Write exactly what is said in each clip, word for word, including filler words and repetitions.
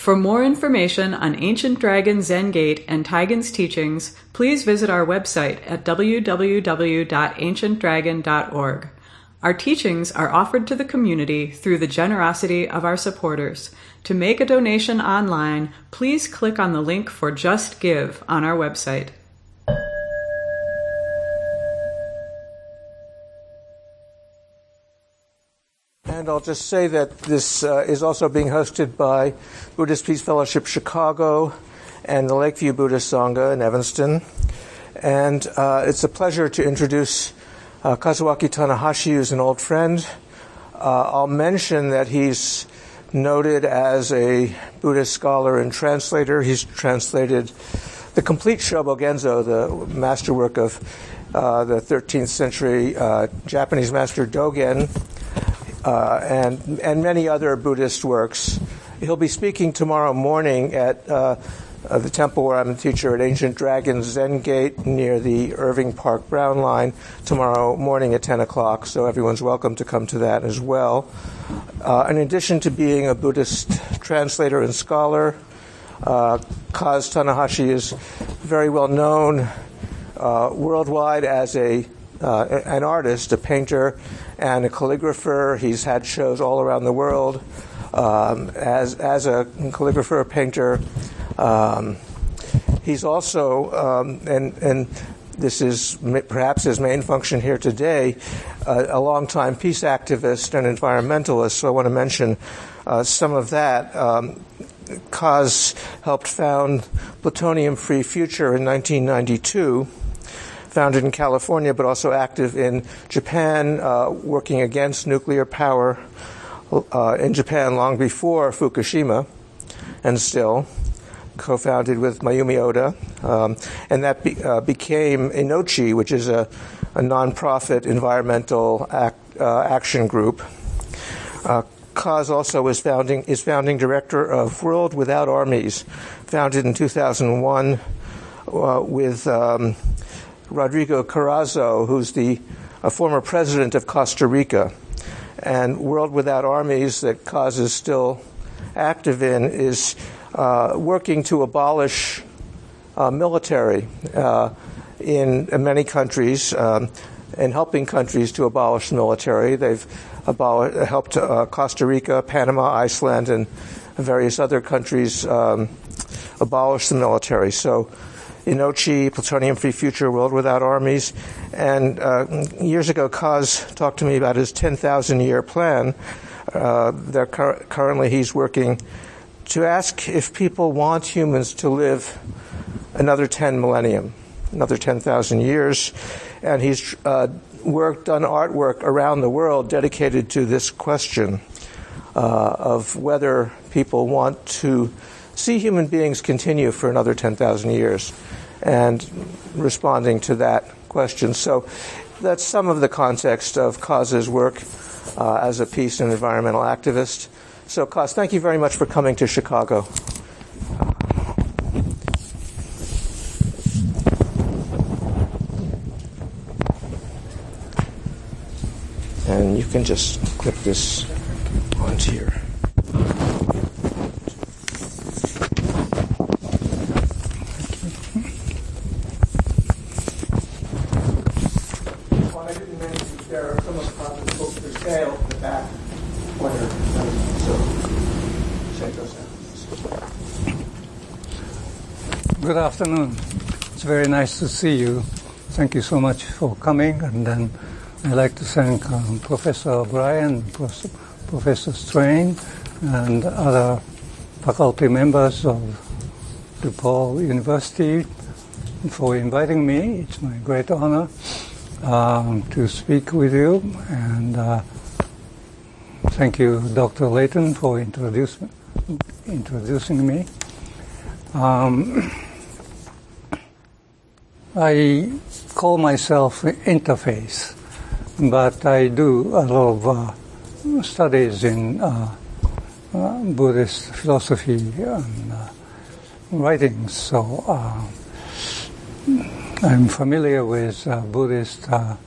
For more information on Ancient Dragon Zen Gate and Taigen's teachings, please visit our website at w w w dot ancient dragon dot org. Our teachings are offered to the community through the generosity of our supporters. To make a donation online, please click on the link for Just Give on our website. And I'll just say that this uh, is also being hosted by Buddhist Peace Fellowship Chicago and the Lakeview Buddhist Sangha in Evanston. And uh, it's a pleasure to introduce uh, Kazuaki Tanahashi, who's an old friend. Uh, I'll mention that he's noted as a Buddhist scholar and translator. He's translated the complete Shobogenzo, the masterwork of uh, the thirteenth century uh, Japanese master Dogen, Uh, and and many other Buddhist works. He'll be speaking tomorrow morning at uh, uh, the temple where I'm a teacher at Ancient Dragon Zen Gate near the Irving Park Brown line tomorrow morning at ten o'clock, so everyone's welcome to come to that as well. Uh, in addition to being a Buddhist translator and scholar, uh, Kaz Tanahashi is very well known uh, worldwide as a uh, an artist, a painter, and a calligrapher. He's had shows all around the world um, as as a calligrapher, a painter. Um, he's also, um, and and this is perhaps his main function here today, uh, a longtime peace activist and environmentalist. So I want to mention uh, some of that. Um, Kaz helped found Plutonium Free Future in nineteen ninety-two. Founded in California, but also active in Japan, uh, working against nuclear power uh, in Japan long before Fukushima, and still co-founded with Mayumi Oda. Um, and that be, uh, became Inochi, which is a, a non-profit environmental act, uh, action group. Uh, Kaz also is founding, is founding director of World Without Armies, founded in two thousand one uh, with Um, Rodrigo Carazo, who's the a former president of Costa Rica. And World Without Armies, that Kaz is still active in, is uh, working to abolish uh, military uh, in many countries um, and helping countries to abolish the military. They've abol- helped uh, Costa Rica, Panama, Iceland, and various other countries um, abolish the military. So Inochi, Plutonium Free Future, World Without Armies. And uh, years ago, Kaz talked to me about his ten thousand year plan. Uh, there cur- currently, he's working to ask if people want humans to live another ten millennium, another ten thousand years. And he's uh, worked on artwork around the world dedicated to this question uh, of whether people want to see human beings continue for another ten thousand years, and responding to that question. So that's some of the context of Kaz's work uh, as a peace and environmental activist. So Kaz, thank you very much for coming to Chicago. And you can just clip this onto here. Good afternoon. It's very nice to see you. Thank you so much for coming. And then I'd like to thank um, Professor O'Brien, Prof- Professor Strain, and other faculty members of DePaul University for inviting me. It's my great honor um, to speak with you. And uh, thank you, Doctor Layton, for introduce, introducing me. Um, I call myself interface, but I do a lot of uh, studies in uh, uh, Buddhist philosophy and uh, writings, so uh, I'm familiar with uh, Buddhist uh,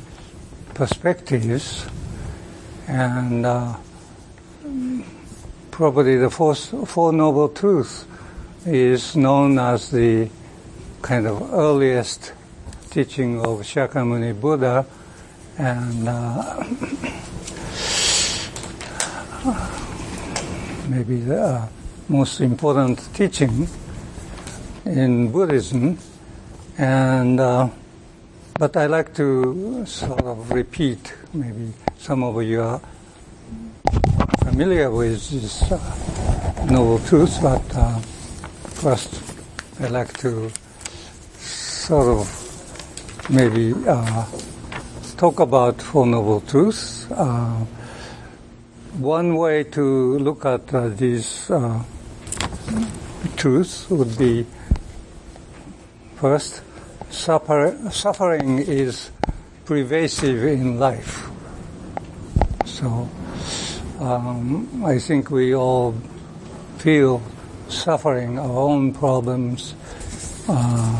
perspectives, and uh, probably the Four, Four Noble Truths is known as the kind of earliest teaching of Shakyamuni Buddha, and uh, maybe the uh, most important teaching in Buddhism. And uh, but I like to sort of repeat, maybe some of you are familiar with this uh, Noble Truths, but uh, first I like to sort of maybe uh, talk about Four Noble Truths. Uh, one way to look at uh, these uh, truths would be, first, suffer, suffering is pervasive in life. So um, I think we all feel suffering, our own problems, uh,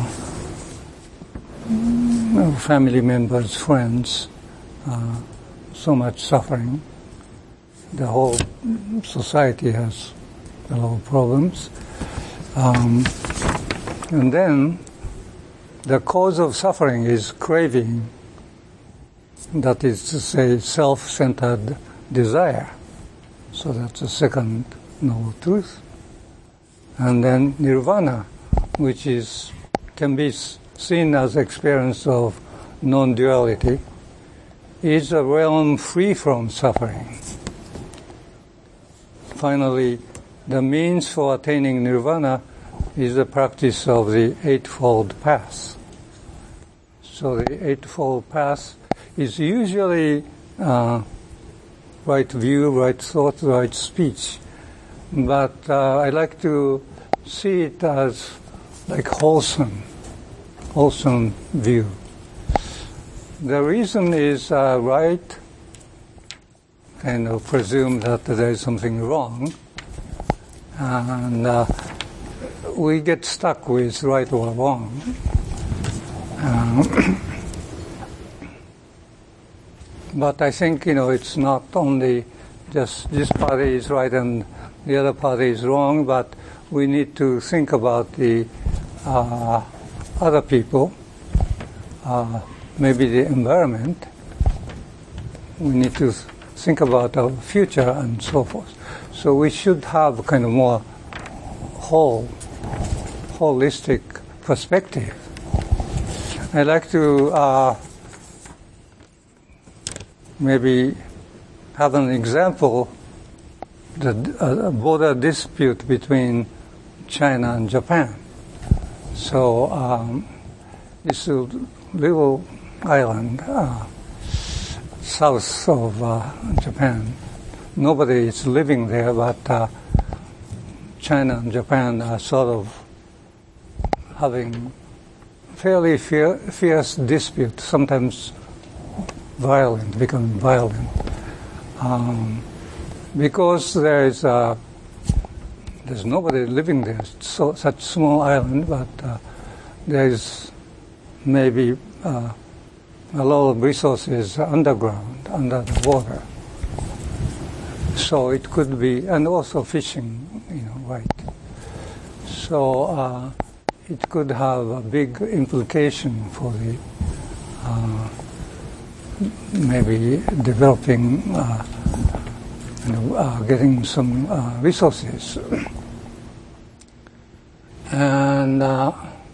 family members, friends, uh, so much suffering. The whole society has a lot of problems. Um, and then the cause of suffering is craving, that is to say, self-centered desire. So that's the second noble truth. And then nirvana, which is can be seen as experience of non-duality, is a realm free from suffering. Finally, the means for attaining nirvana is the practice of the Eightfold Path. So the Eightfold Path is usually uh, right view, right thought, right speech. But uh, I like to see it as like wholesome, wholesome view. The reason is uh, right, kind of presume that there is something wrong, and uh, we get stuck with right or wrong. Um, but I think, you know, it's not only just this party is right and the other party is wrong, but we need to think about the uh, other people, uh, maybe the environment. We need to think about our future and so forth. So we should have kind of more whole, holistic perspective. I like to uh, maybe have an example, the uh, border dispute between China and Japan. So um, this little island uh, south of uh, Japan, nobody is living there, but uh, China and Japan are sort of having fairly fier- fierce dispute, sometimes violent, becoming violent, um, because there is uh, there's nobody living there. It's so such small island, but uh, there is maybe uh, a lot of resources underground, under the water. So it could be, and also fishing, you know, right. So uh, it could have a big implication for the uh, maybe developing, uh, you know, uh, getting some uh, resources. And uh,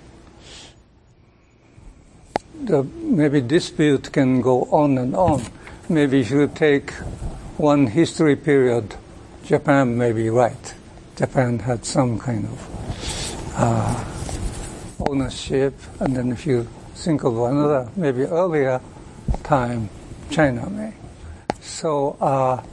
the maybe dispute can go on and on. Maybe if you take one history period, Japan may be right. Japan had some kind of uh, ownership, and then if you think of another, maybe earlier time, China may. So uh,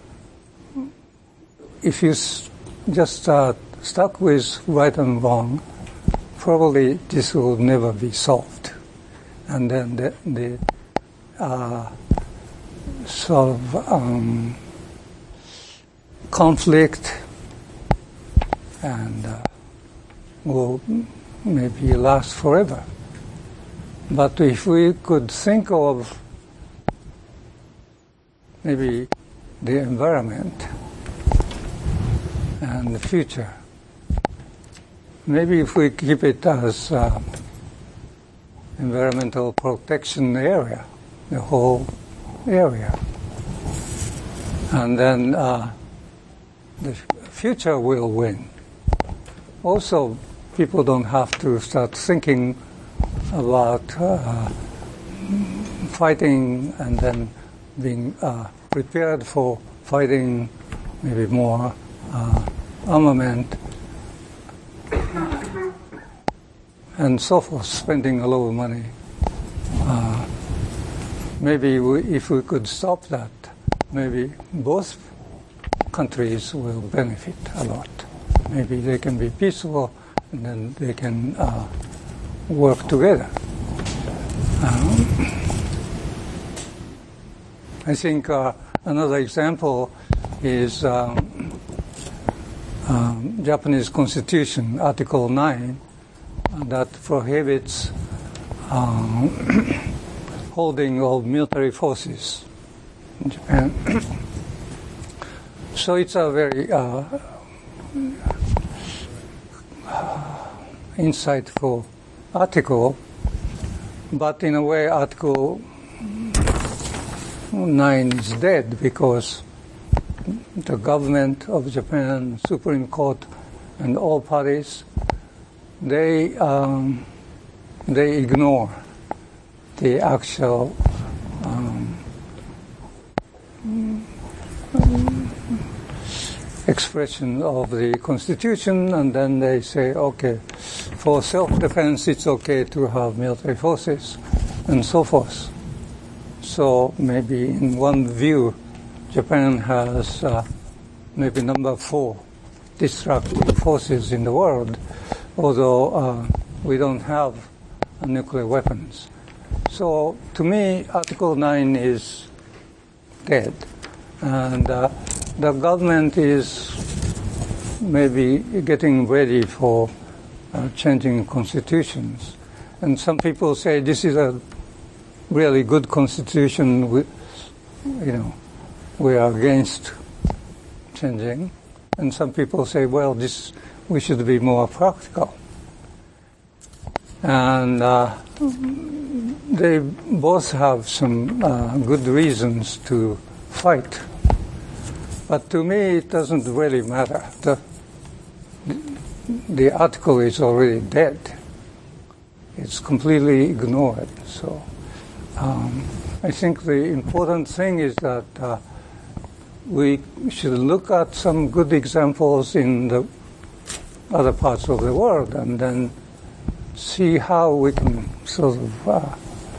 if you s- just uh, stuck with right and wrong, probably this will never be solved. And then the, the uh, sort of um, conflict and uh, will maybe last forever. But if we could think of maybe the environment, and the future. Maybe if we keep it as uh, environmental protection area, the whole area, and then uh, the future will win. Also, people don't have to start thinking about uh, fighting and then being uh, prepared for fighting, maybe more uh, armament, and so forth, spending a lot of money. Uh, maybe we, if we could stop that, maybe both countries will benefit a lot. Maybe they can be peaceful, and then they can uh, work together. Um, I think uh, another example is um, um, Japanese Constitution, Article nine, uh, that prohibits um, holding of military forces in Japan. So it's a very uh, insightful article, but in a way Article nine is dead because the government of Japan, Supreme Court, and all parties, they um, they ignore the actual um, expression of the Constitution, and then they say, okay, for self-defense it's okay to have military forces, and so forth. So maybe in one view, Japan has uh, maybe number four destructive forces in the world, although uh, we don't have uh, nuclear weapons. So to me, Article nine is dead, and uh, the government is maybe getting ready for uh, changing constitutions. And some people say this is a really good constitution, we, you know, we are against changing. And some people say, well, this we should be more practical. And uh, they both have some uh, good reasons to fight. But to me, it doesn't really matter. The, the article is already dead. It's completely ignored. So um, I think the important thing is that uh, we should look at some good examples in the other parts of the world and then see how we can sort of uh,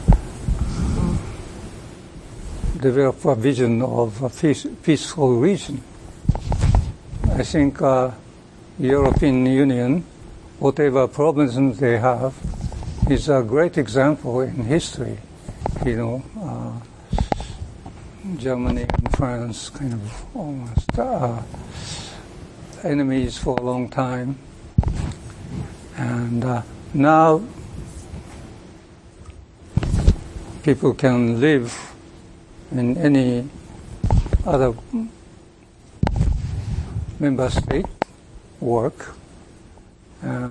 develop a vision of a peace, peaceful region. I think uh, European Union, whatever problems they have, is a great example in history. You know, uh, Germany and France kind of almost uh, enemies for a long time, and uh, now people can live in any other member state, work, and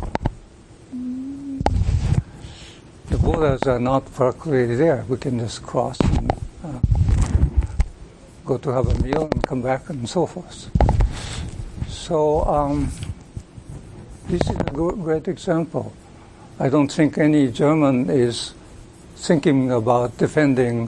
the borders are not practically there. We can just cross and uh, go to have a meal and come back and so forth. So um, this is a great example. I don't think any German is thinking about defending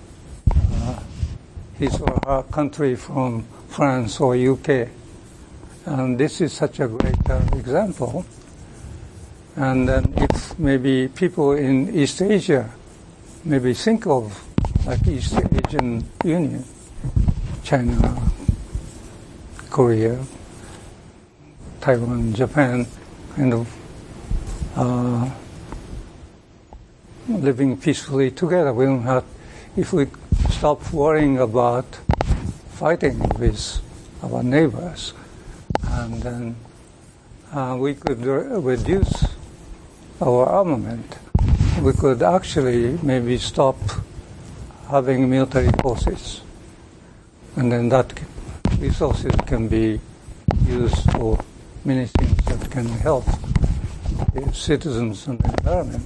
his or her country from France or U K. And this is such a great uh, example. And then if maybe people in East Asia maybe think of like East Asian Union, China, Korea, Taiwan, Japan, kind of uh, living peacefully together. We don't have, if we stop worrying about fighting with our neighbors, and then uh, we could re- reduce our armament. We could actually maybe stop having military forces, and then that resources can be used for many things that can help the citizens and the environment.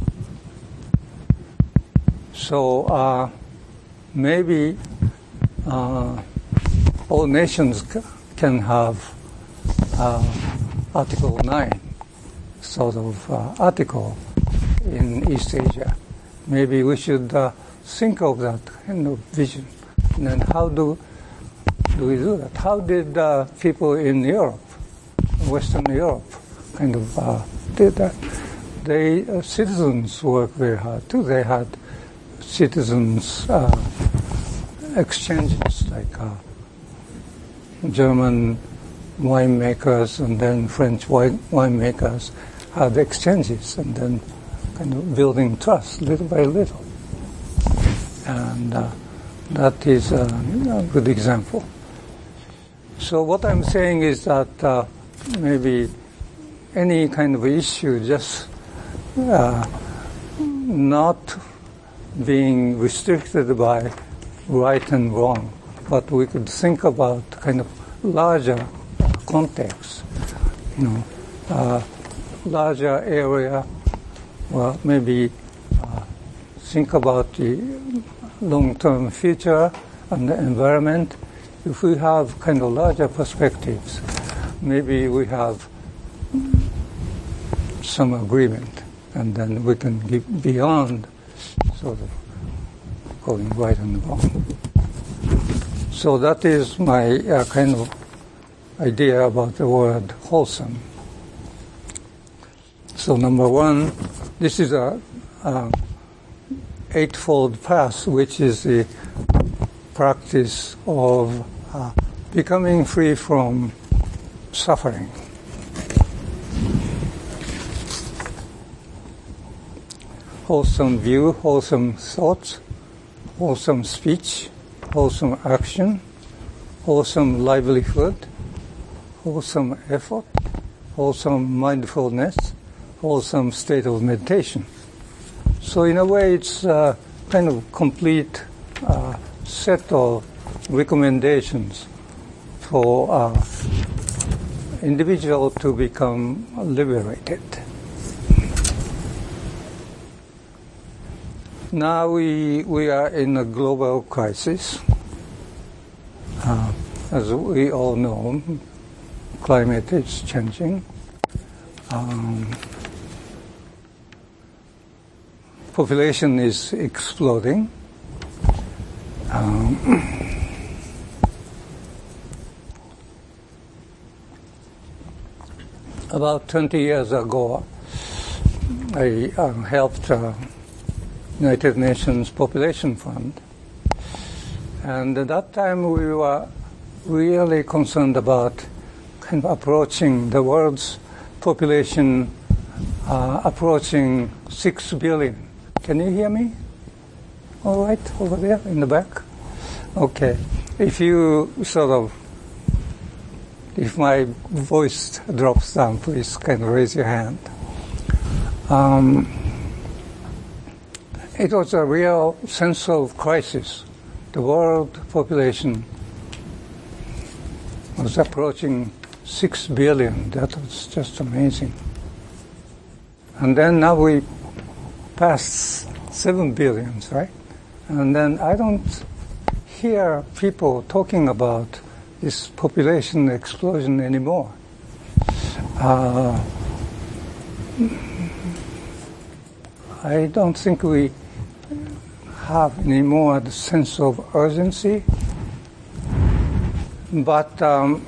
So uh, maybe uh, all nations c- can have uh, Article nine sort of uh, article in East Asia. Maybe we should uh, think of that kind of vision. And then how do, do we do that? How did uh, people in Europe, Western Europe, kind of uh, did that? They, uh, citizens work very hard too. They had citizens uh, exchanges, like uh, German winemakers and then French wine winemakers had exchanges, and then kind of building trust little by little. And uh, that is a, a good example. So what I'm saying is that uh, maybe any kind of issue just uh, not being restricted by right and wrong, but we could think about kind of larger context, you know, uh, larger area, well, maybe uh, think about the long-term future and the environment. If we have kind of larger perspectives, maybe we have some agreement, and then we can get beyond sort of going right and wrong. So that is my uh, kind of idea about the word wholesome. So number one, this is a, a eightfold path, which is the practice of uh, becoming free from suffering. Wholesome view, wholesome thoughts, wholesome speech, wholesome action, wholesome livelihood, wholesome effort, wholesome mindfulness, wholesome state of meditation. So in a way, it's a kind of complete uh, set of recommendations for uh, individual to become liberated. Now we we are in a global crisis. Uh, as we all know, climate is changing. Um, population is exploding. Um, about twenty years ago, I uh, helped uh, United Nations Population Fund, and at that time we were really concerned about kind of approaching the world's population, uh, approaching six billion. Can you hear me? All right, over there in the back? Okay. If you sort of, if my voice drops down, please kind of raise your hand. Um, it was a real sense of crisis. The world population was approaching six billion. That was just amazing. And then now we passed seven billions, right? And then I don't hear people talking about this population explosion anymore. Uh, I don't think we have anymore the sense of urgency, but um,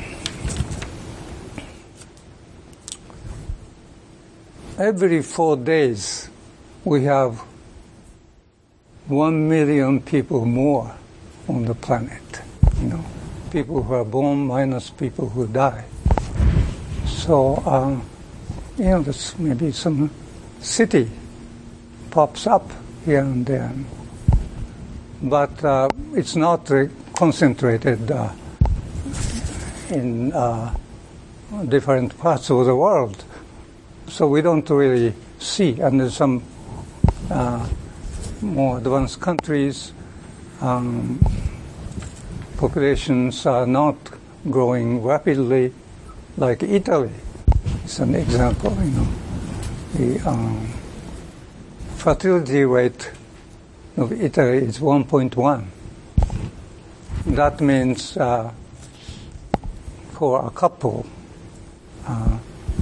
every four days we have one million people more on the planet, you know, people who are born minus people who die. So, um, you know, there's maybe some city pops up here and there, but uh, it's not uh, concentrated uh, in uh, different parts of the world. So we don't really see, and there's some uh, more advanced countries, um, populations are not growing rapidly, like Italy. It's an example, you know. The um, fertility rate of Italy is one point one. That means uh, for a couple, uh,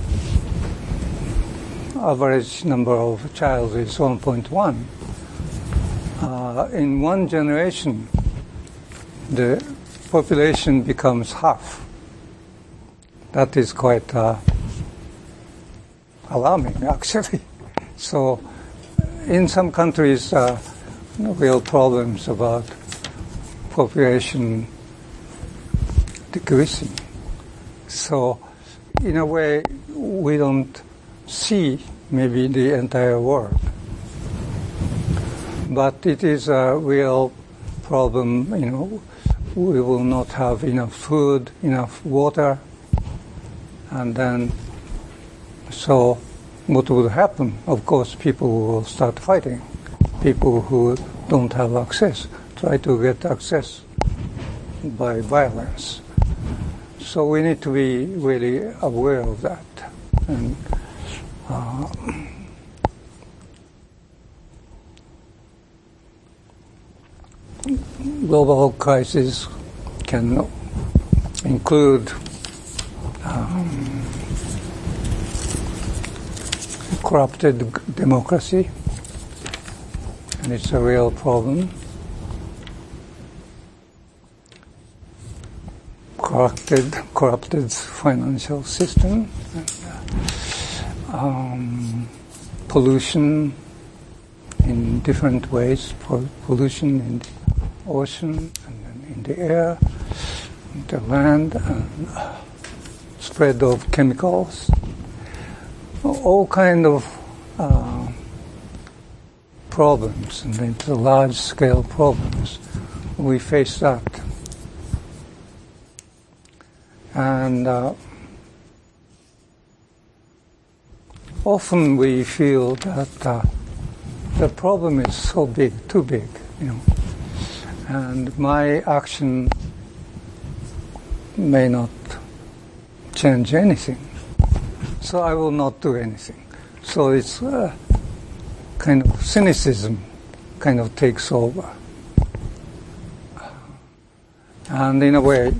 average number of child is one point one. Uh, in one generation, the population becomes half. That is quite uh, alarming, actually. So, in some countries, uh, real problems about population decreasing. So, in a way, we don't see maybe the entire world. But it is a real problem, you know. We will not have enough food, enough water, and then, so what will happen? Of course, people will start fighting. People who don't have access try to get access by violence. So we need to be really aware of that. And uh, global crisis can include um, corrupted democracy, and it's a real problem. Corrupted, corrupted financial system, and, uh, um, pollution in different ways, pollution in the ocean, and in the air, in the land, and uh, spread of chemicals, all kind of uh, problems, and it's large-scale problems. We face that. And uh, often we feel that uh, the problem is so big, too big, you know, and my action may not change anything, so I will not do anything. So it's uh, kind of cynicism kind of takes over. And in a way,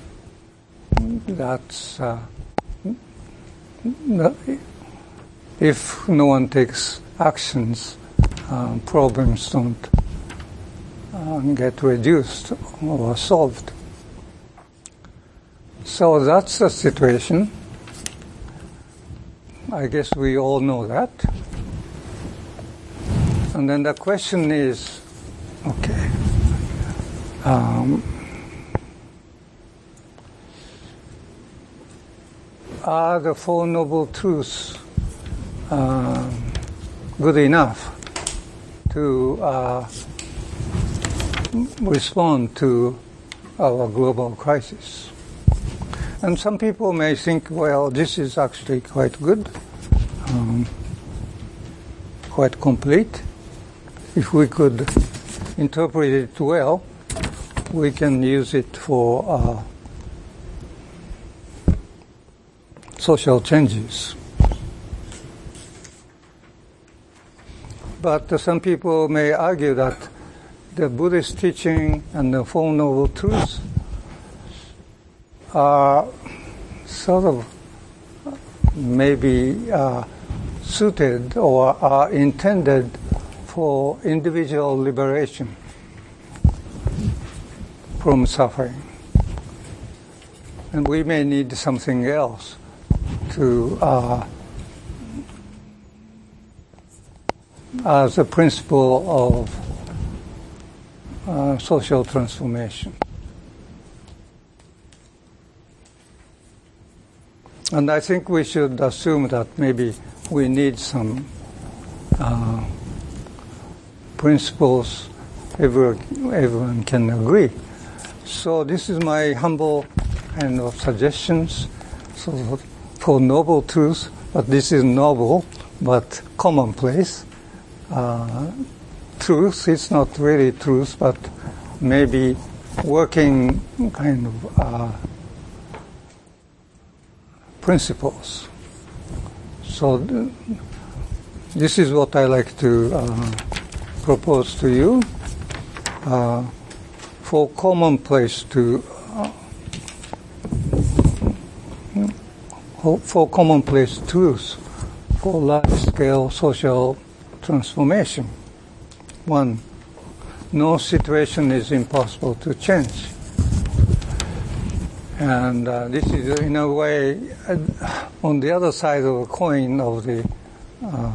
that's uh, if no one takes actions, uh, problems don't uh, get reduced or solved. So that's the situation. I guess we all know that. And then the question is, okay, um, are the Four Noble Truths uh, good enough to uh, respond to our global crisis? And some people may think, well, this is actually quite good, um, quite complete. If we could interpret it well, we can use it for uh, social changes. But uh, some people may argue that the Buddhist teaching and the Four Noble Truths are sort of maybe uh, suited or are intended for individual liberation from suffering. And we may need something else to uh, as a principle of uh, social transformation. And I think we should assume that maybe we need some uh, principles everyone, everyone can agree. So this is my humble kind of suggestions. So for noble truth, but this is noble, but commonplace. Uh, truth, it's not really truth, but maybe working kind of uh, principles. So th- this is what I like to uh, propose to you uh, for commonplace to uh, for commonplace truths for large-scale social transformation. One, no situation is impossible to change. And uh, this is, in a way, uh, on the other side of the coin of the uh,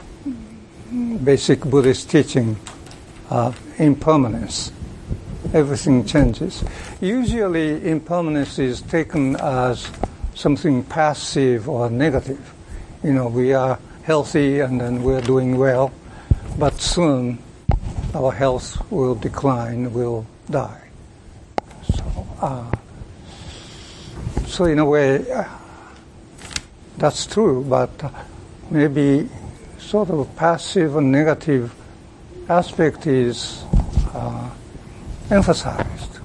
basic Buddhist teaching, uh, impermanence. Everything changes. Usually, impermanence is taken as something passive or negative. You know, we are healthy and then we're doing well, but soon our health will decline, will die. So, uh, so in a way, uh, that's true, but uh, maybe sort of passive and negative aspect is uh, emphasized.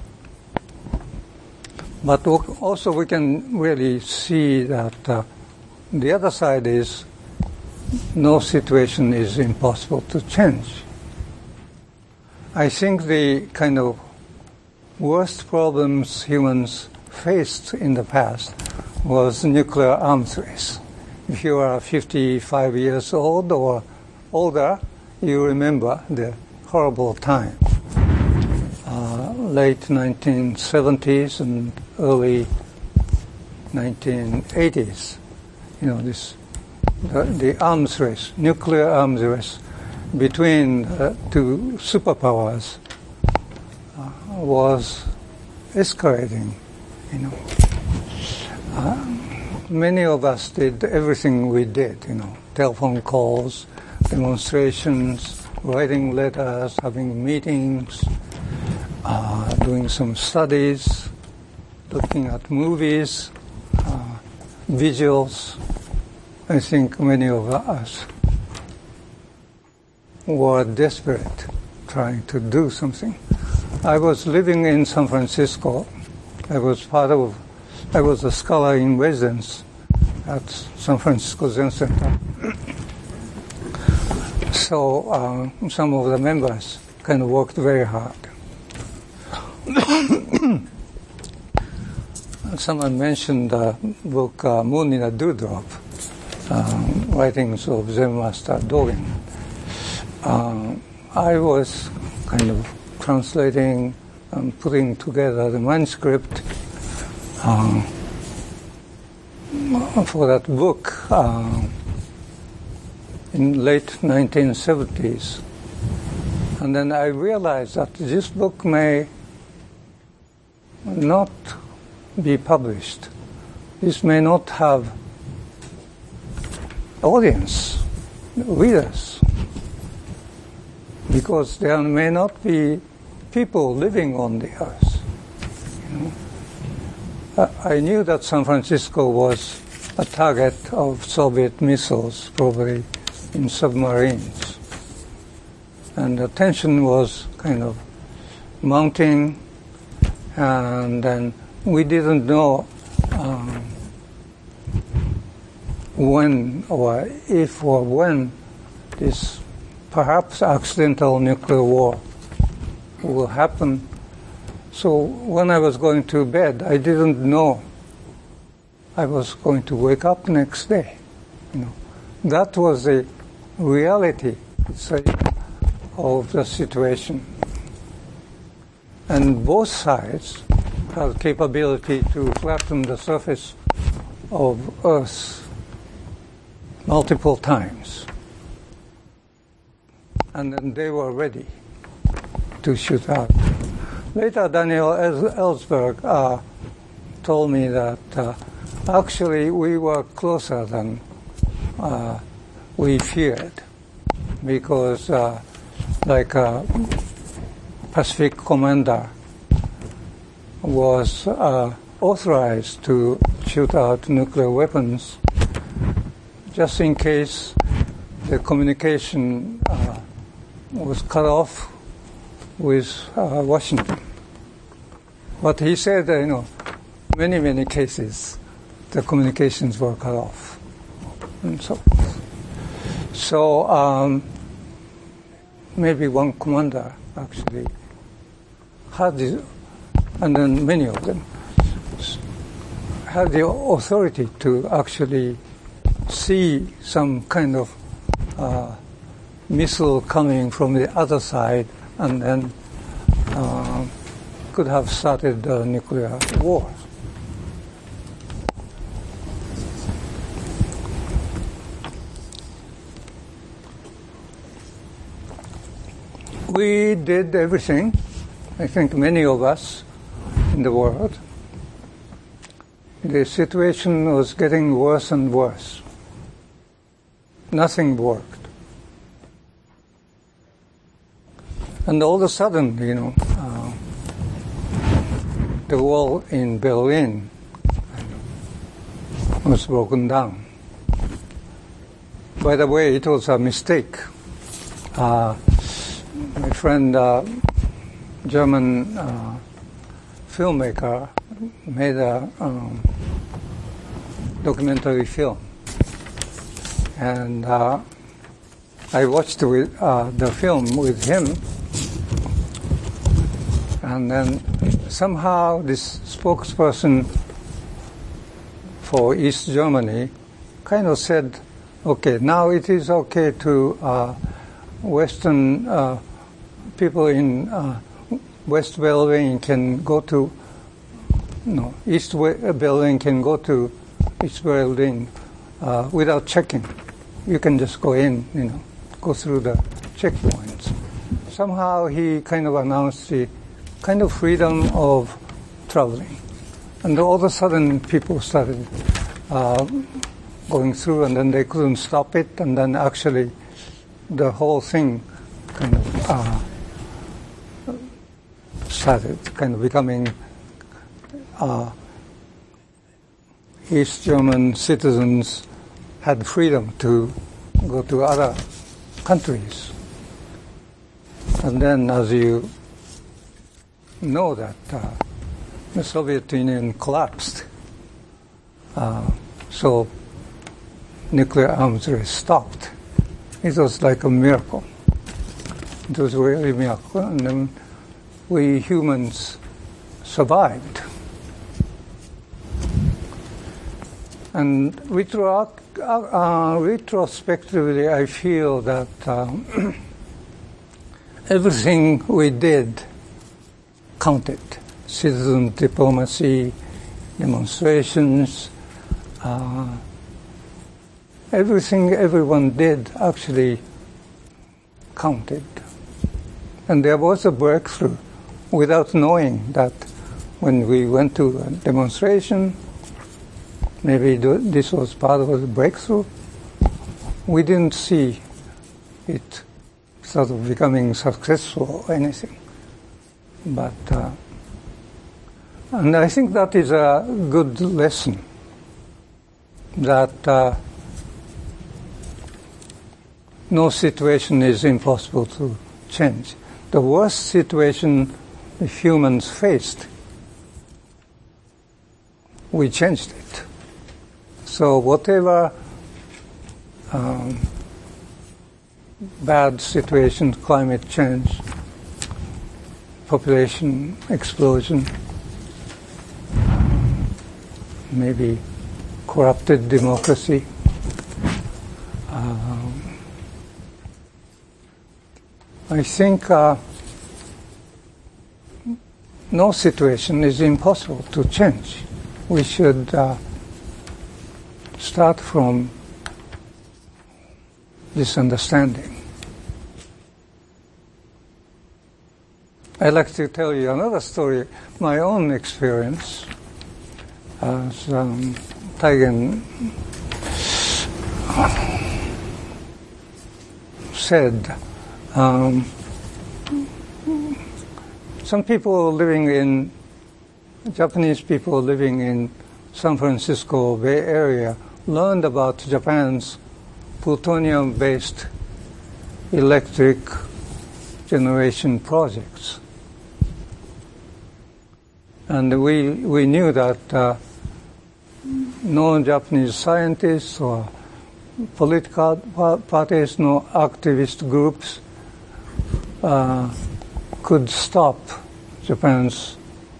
But also we can really see that uh, the other side is no situation is impossible to change. I think the kind of worst problems humans faced in the past was nuclear arms race. If you are fifty-five years old or older, you remember the horrible time. Uh, late nineteen seventies and early nineteen eighties. You know, this the, the arms race, nuclear arms race between uh, two superpowers uh, was escalating. You know, uh, many of us did everything we did. You know, telephone calls, demonstrations, writing letters, having meetings, uh, doing some studies, looking at movies, uh, visuals. I think many of us were desperate, trying to do something. I was living in San Francisco. I was part of, I was a scholar in residence at San Francisco Zen Center. So um, some of the members kind of worked very hard. Someone mentioned the book uh, Moon in a Dewdrop, um, writings of Zen Master Dogen. Um, I was kind of translating and putting together the manuscript um, for that book uh, in late nineteen seventies. And then I realized that this book may not be published. This may not have audience, readers, because there may not be people living on the earth. You know? I knew that San Francisco was a target of Soviet missiles, probably in submarines. And the tension was kind of mounting, and then we didn't know um, when or if or when this perhaps accidental nuclear war will happen. So when I was going to bed, I didn't know I was going to wake up next day. You know, that was the reality, say, of the situation. And both sides have capability to flatten the surface of Earth multiple times. And then they were ready to shoot out. Later, Daniel Ellsberg uh, told me that uh, actually we were closer than uh, we feared, because uh, like a Pacific commander was uh, authorized to shoot out nuclear weapons just in case the communication uh, was cut off with uh, Washington. But he said, uh, you know, many, many cases the communications were cut off, and so forth. So um, maybe one commander actually had the, and then many of them had the authority to actually see some kind of uh, missile coming from the other side, and then uh, could have started a nuclear war. We did everything, I think many of us in the world. The situation was getting worse and worse. Nothing worked. And all of a sudden, you know, uh, the wall in Berlin was broken down. By the way, it was a mistake. Uh, my friend, uh, German uh, filmmaker, made a um, documentary film. And uh, I watched with, uh, the film with him. And then somehow this spokesperson for East Germany kind of said, okay, now it is okay to uh, Western uh, people in uh, West Berlin can go to, no, East Berlin can go to East Berlin uh, without checking. You can just go in, you know, go through the checkpoints. Somehow he kind of announced the kind of freedom of traveling. And all of a sudden people started uh, going through, and then they couldn't stop it, and then actually the whole thing kind of uh, started kind of becoming uh, East German citizens had freedom to go to other countries. And then, as you know, that uh, the Soviet Union collapsed. Uh, so nuclear arms race stopped. It was like a miracle. It was really a miracle. And then we humans survived. And retro- uh, retrospectively, I feel that um, everything we did counted. Citizen diplomacy, demonstrations, uh, everything everyone did actually counted. And there was a breakthrough without knowing that when we went to a demonstration, maybe this was part of the breakthrough. We didn't see it sort of becoming successful or anything. But, uh, and I think that is a good lesson, that uh, no situation is impossible to change. The worst situation the humans faced, we changed it. So whatever um, bad situation, climate change, population explosion, maybe corrupted democracy, um, I think uh, no situation is impossible to change. We should uh, start from this understanding. I'd like to tell you another story, my own experience. As um, Taigen said, um, some people living in, Japanese people living in San Francisco Bay Area learned about Japan's plutonium-based electric generation projects. And we we knew that uh, non-Japanese scientists or political parties, no activist groups uh, could stop Japan's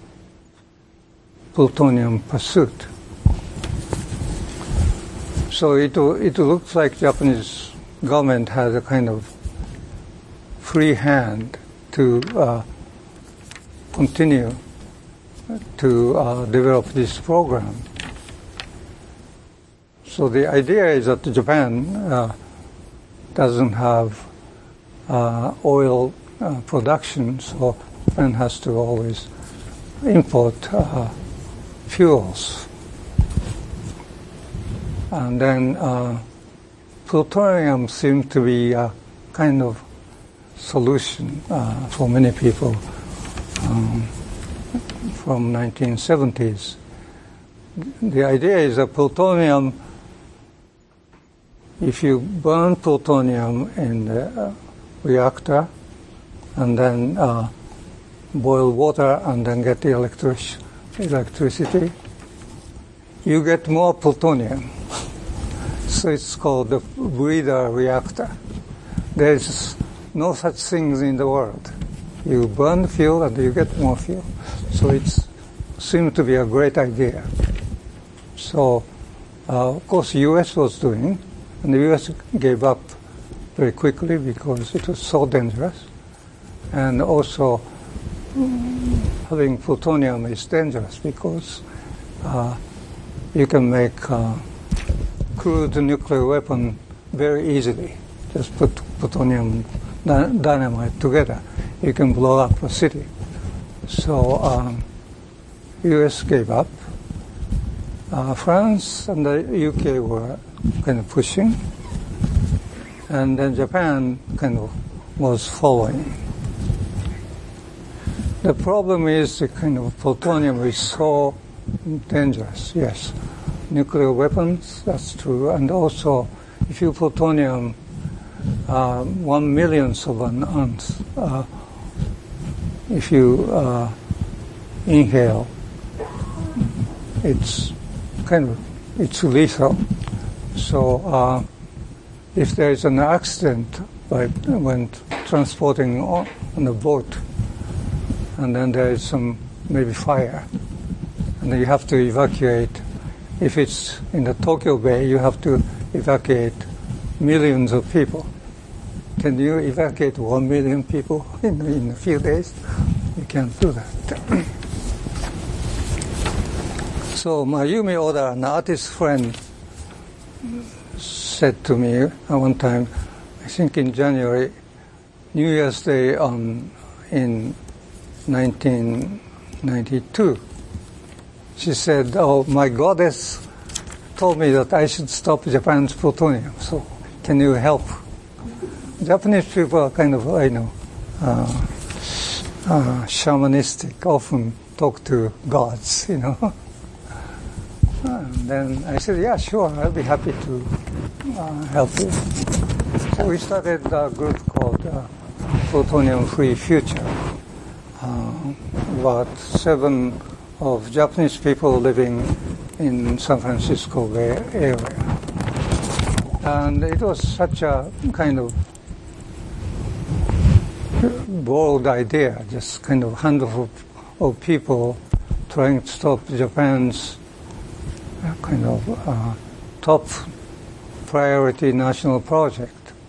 plutonium pursuit. So it, it looks like Japanese government has a kind of free hand to uh, continue to uh, develop this program. So the idea is that Japan uh, doesn't have uh, oil uh, production, so Japan has to always import uh, fuels. And then uh, plutonium seems to be a kind of solution uh, for many people um, from nineteen seventies. The idea is that plutonium, if you burn plutonium in the uh, reactor and then uh, boil water and then get the electric electricity, you get more plutonium. So it's called the breeder reactor. There's no such things in the world. You burn fuel and you get more fuel. So it seemed to be a great idea. So, uh, of course, the U S was doing, and the U S gave up very quickly because it was so dangerous. And also, having plutonium is dangerous because uh, you can make uh, crude nuclear weapon very easily. Just put plutonium dynamite together. You can blow up a city. So um, U S gave up. Uh, France and the U K were kind of pushing. And then Japan kind of was following. The problem is the kind of plutonium is so dangerous, yes. Nuclear weapons, that's true. And also, if you plutonium uh, one millionth of an ounce, uh, if you uh, inhale, it's kind of, it's lethal. So uh, if there is an accident by, when transporting on a boat, and then there is some maybe fire, and then you have to evacuate. If it's in the Tokyo Bay, you have to evacuate millions of people. Can you evacuate one million people in, in a few days? You can't do that. So Mayumi Oda, an artist friend, said to me at one time, I think in January, New Year's Day um, in nineteen ninety-two, she said, oh, my goddess told me that I should stop Japan's plutonium, so can you help? Japanese people are kind of, I know, uh, uh, shamanistic, often talk to gods, you know. And then I said, yeah, sure, I'll be happy to uh, help you. So we started a group called uh, Plutonium Free Future. Uh, about seven of Japanese people living in San Francisco Bay Area. And it was such a kind of bold idea, just kind of handful of people trying to stop Japan's kind of uh, top priority national project.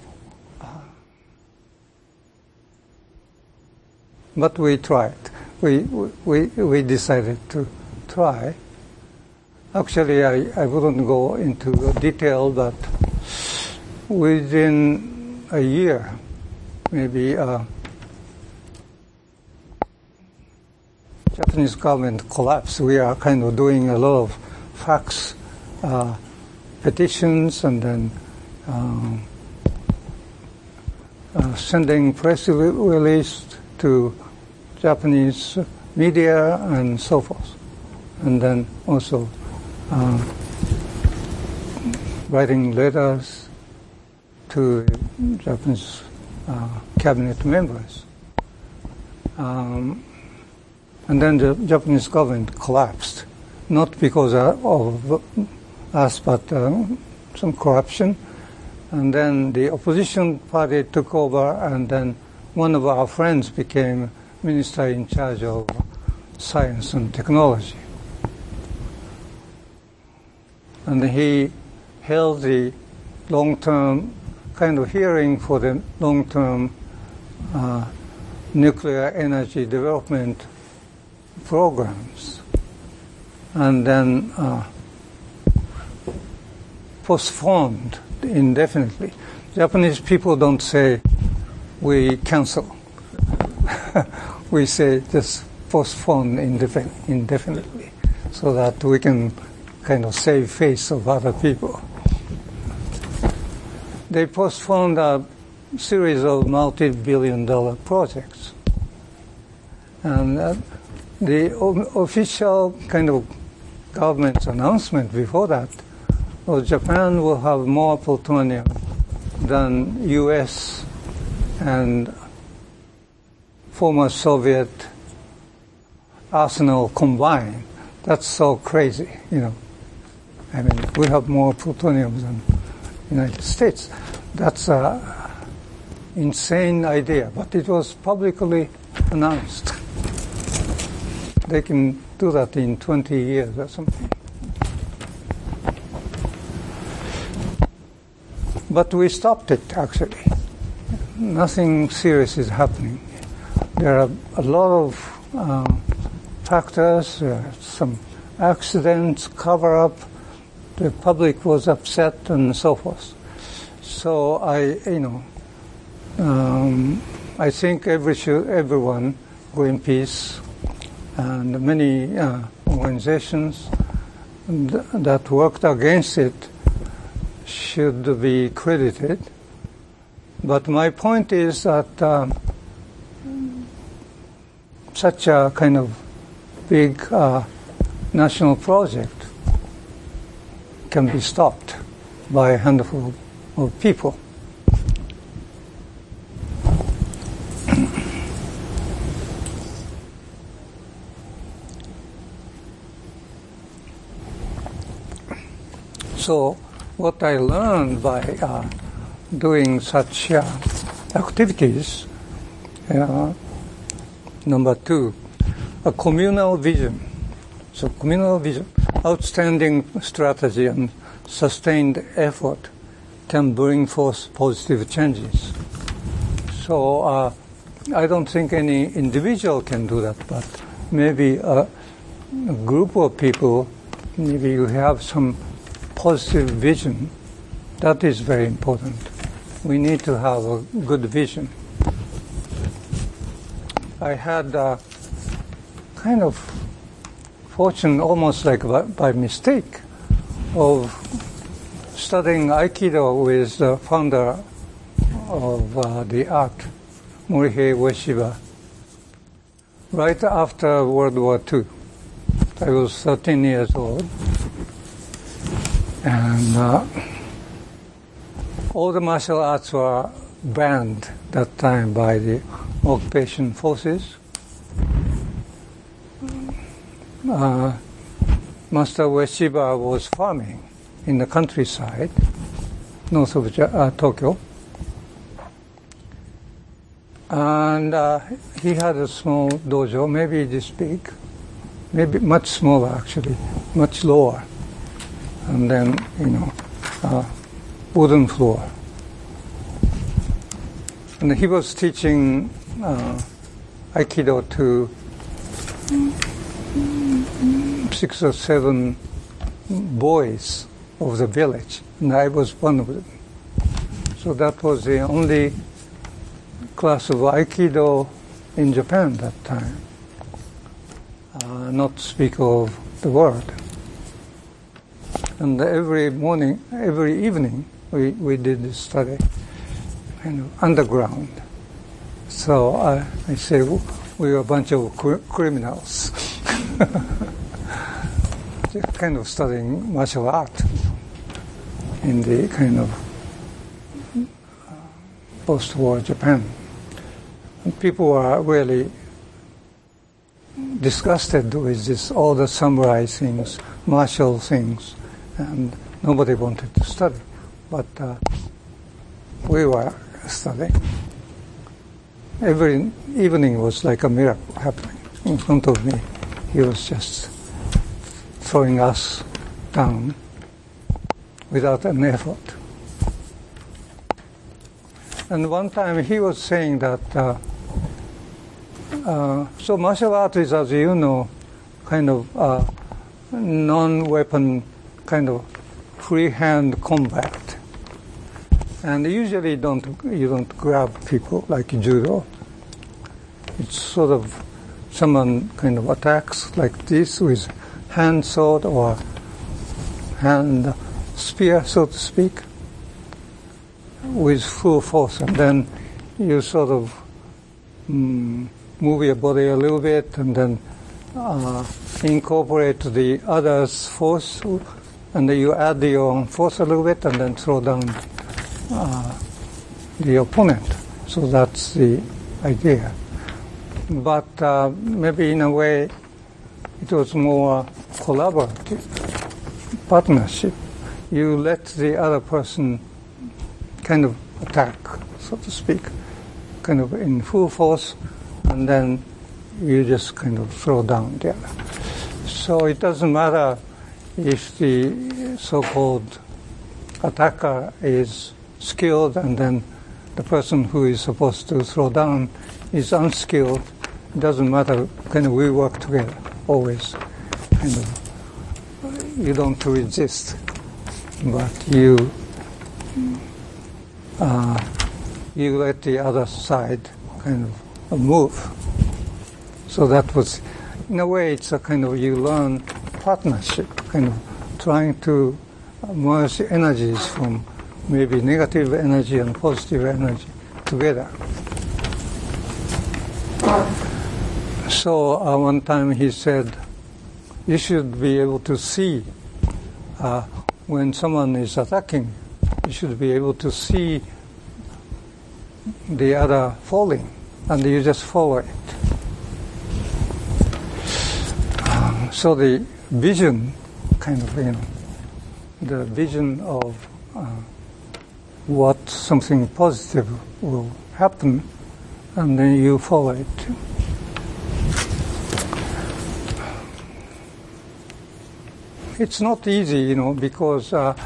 But we tried. We, we, we decided to try. Actually, I, I wouldn't go into detail, but within a year, maybe uh, Japanese government collapsed. We are kind of doing a lot of fax uh, petitions and then um, uh, sending press release to Japanese media and so forth, and then also uh, writing letters to Japanese uh, cabinet members. Um, and then the Japanese government collapsed, not because of us, but uh, some corruption. And then the opposition party took over, and then one of our friends became minister in charge of science and technology. And he held the long-term kind of hearing for the long-term uh, nuclear energy development programs, and then uh, postponed indefinitely. Japanese people don't say we cancel. We say just postpone indefin- indefinitely so that we can kind of save face of other people. They postponed a series of multi-billion dollar projects. And uh, the o- official kind of government's announcement before that was Japan will have more plutonium than U S and former Soviet arsenal combined. That's so crazy, you know. I mean, we have more plutonium than the United States. That's an insane idea, but it was publicly announced. They can do that in twenty years or something. But we stopped it, actually. Nothing serious is happening. There are a lot of uh, factors, uh, some accidents, cover-up. The public was upset and so forth. So I, you know, um, I think every everyone, Greenpeace, and many uh, organizations th- that worked against it should be credited. But my point is that um, such a kind of big uh, national project can be stopped by a handful of people. So what I learned by uh, doing such uh, activities, uh, number two, a communal vision. So communal vision, outstanding strategy and sustained effort can bring forth positive changes. So uh, I don't think any individual can do that, but maybe a, a group of people, maybe you have some positive vision. That is very important. We need to have a good vision. I had a kind of fortune, almost like by, by mistake, of studying Aikido with the founder of uh, the art, Morihei Ueshiba, right after World War Two. I was thirteen years old, and uh, all the martial arts were banned that time by the occupation forces. Uh, Master Ueshiba was farming in the countryside, north of uh, Tokyo. And uh, he had a small dojo, maybe this big, maybe much smaller actually, much lower. And then, you know, uh, wooden floor. And he was teaching uh, Aikido to six or seven boys of the village, and I was one of them. So that was the only class of Aikido in Japan that time, uh, not to speak of the world. And every morning, every evening, we, we did this study, kind of underground. So I, I say we were a bunch of cr- criminals. Kind of studying martial art in the kind of uh, post-war Japan. And people were really disgusted with this, all the samurai things, martial things, and nobody wanted to study. But uh, we were studying. Every evening was like a miracle happening in front of me. He was just throwing us down without an effort. And one time he was saying that, uh, uh, so martial art is, as you know, kind of uh, non-weapon, kind of free-hand combat. And usually don't you don't grab people like judo. It's sort of someone kind of attacks like this with hand sword or hand spear, so to speak, with full force, and then you sort of mm, move your body a little bit, and then uh, incorporate the other's force, and then you add your own force a little bit, and then throw down uh, the opponent. So that's the idea. But uh, maybe in a way it was more collaborative, partnership. You let the other person kind of attack, so to speak, kind of in full force, and then you just kind of throw down the other. So it doesn't matter if the so-called attacker is skilled and then the person who is supposed to throw down is unskilled. It doesn't matter, kind of we work together, always. Kind of, you don't resist, but you uh, you let the other side kind of move. So that was, in a way, it's a kind of, you learn partnership, kind of trying to merge energies from maybe negative energy and positive energy together. So uh, one time he said, you should be able to see uh, when someone is attacking, you should be able to see the other falling, and you just follow it. Um, so the vision, kind of, you know, the vision of uh, what something positive will happen, and then you follow it. It's not easy, you know, because uh,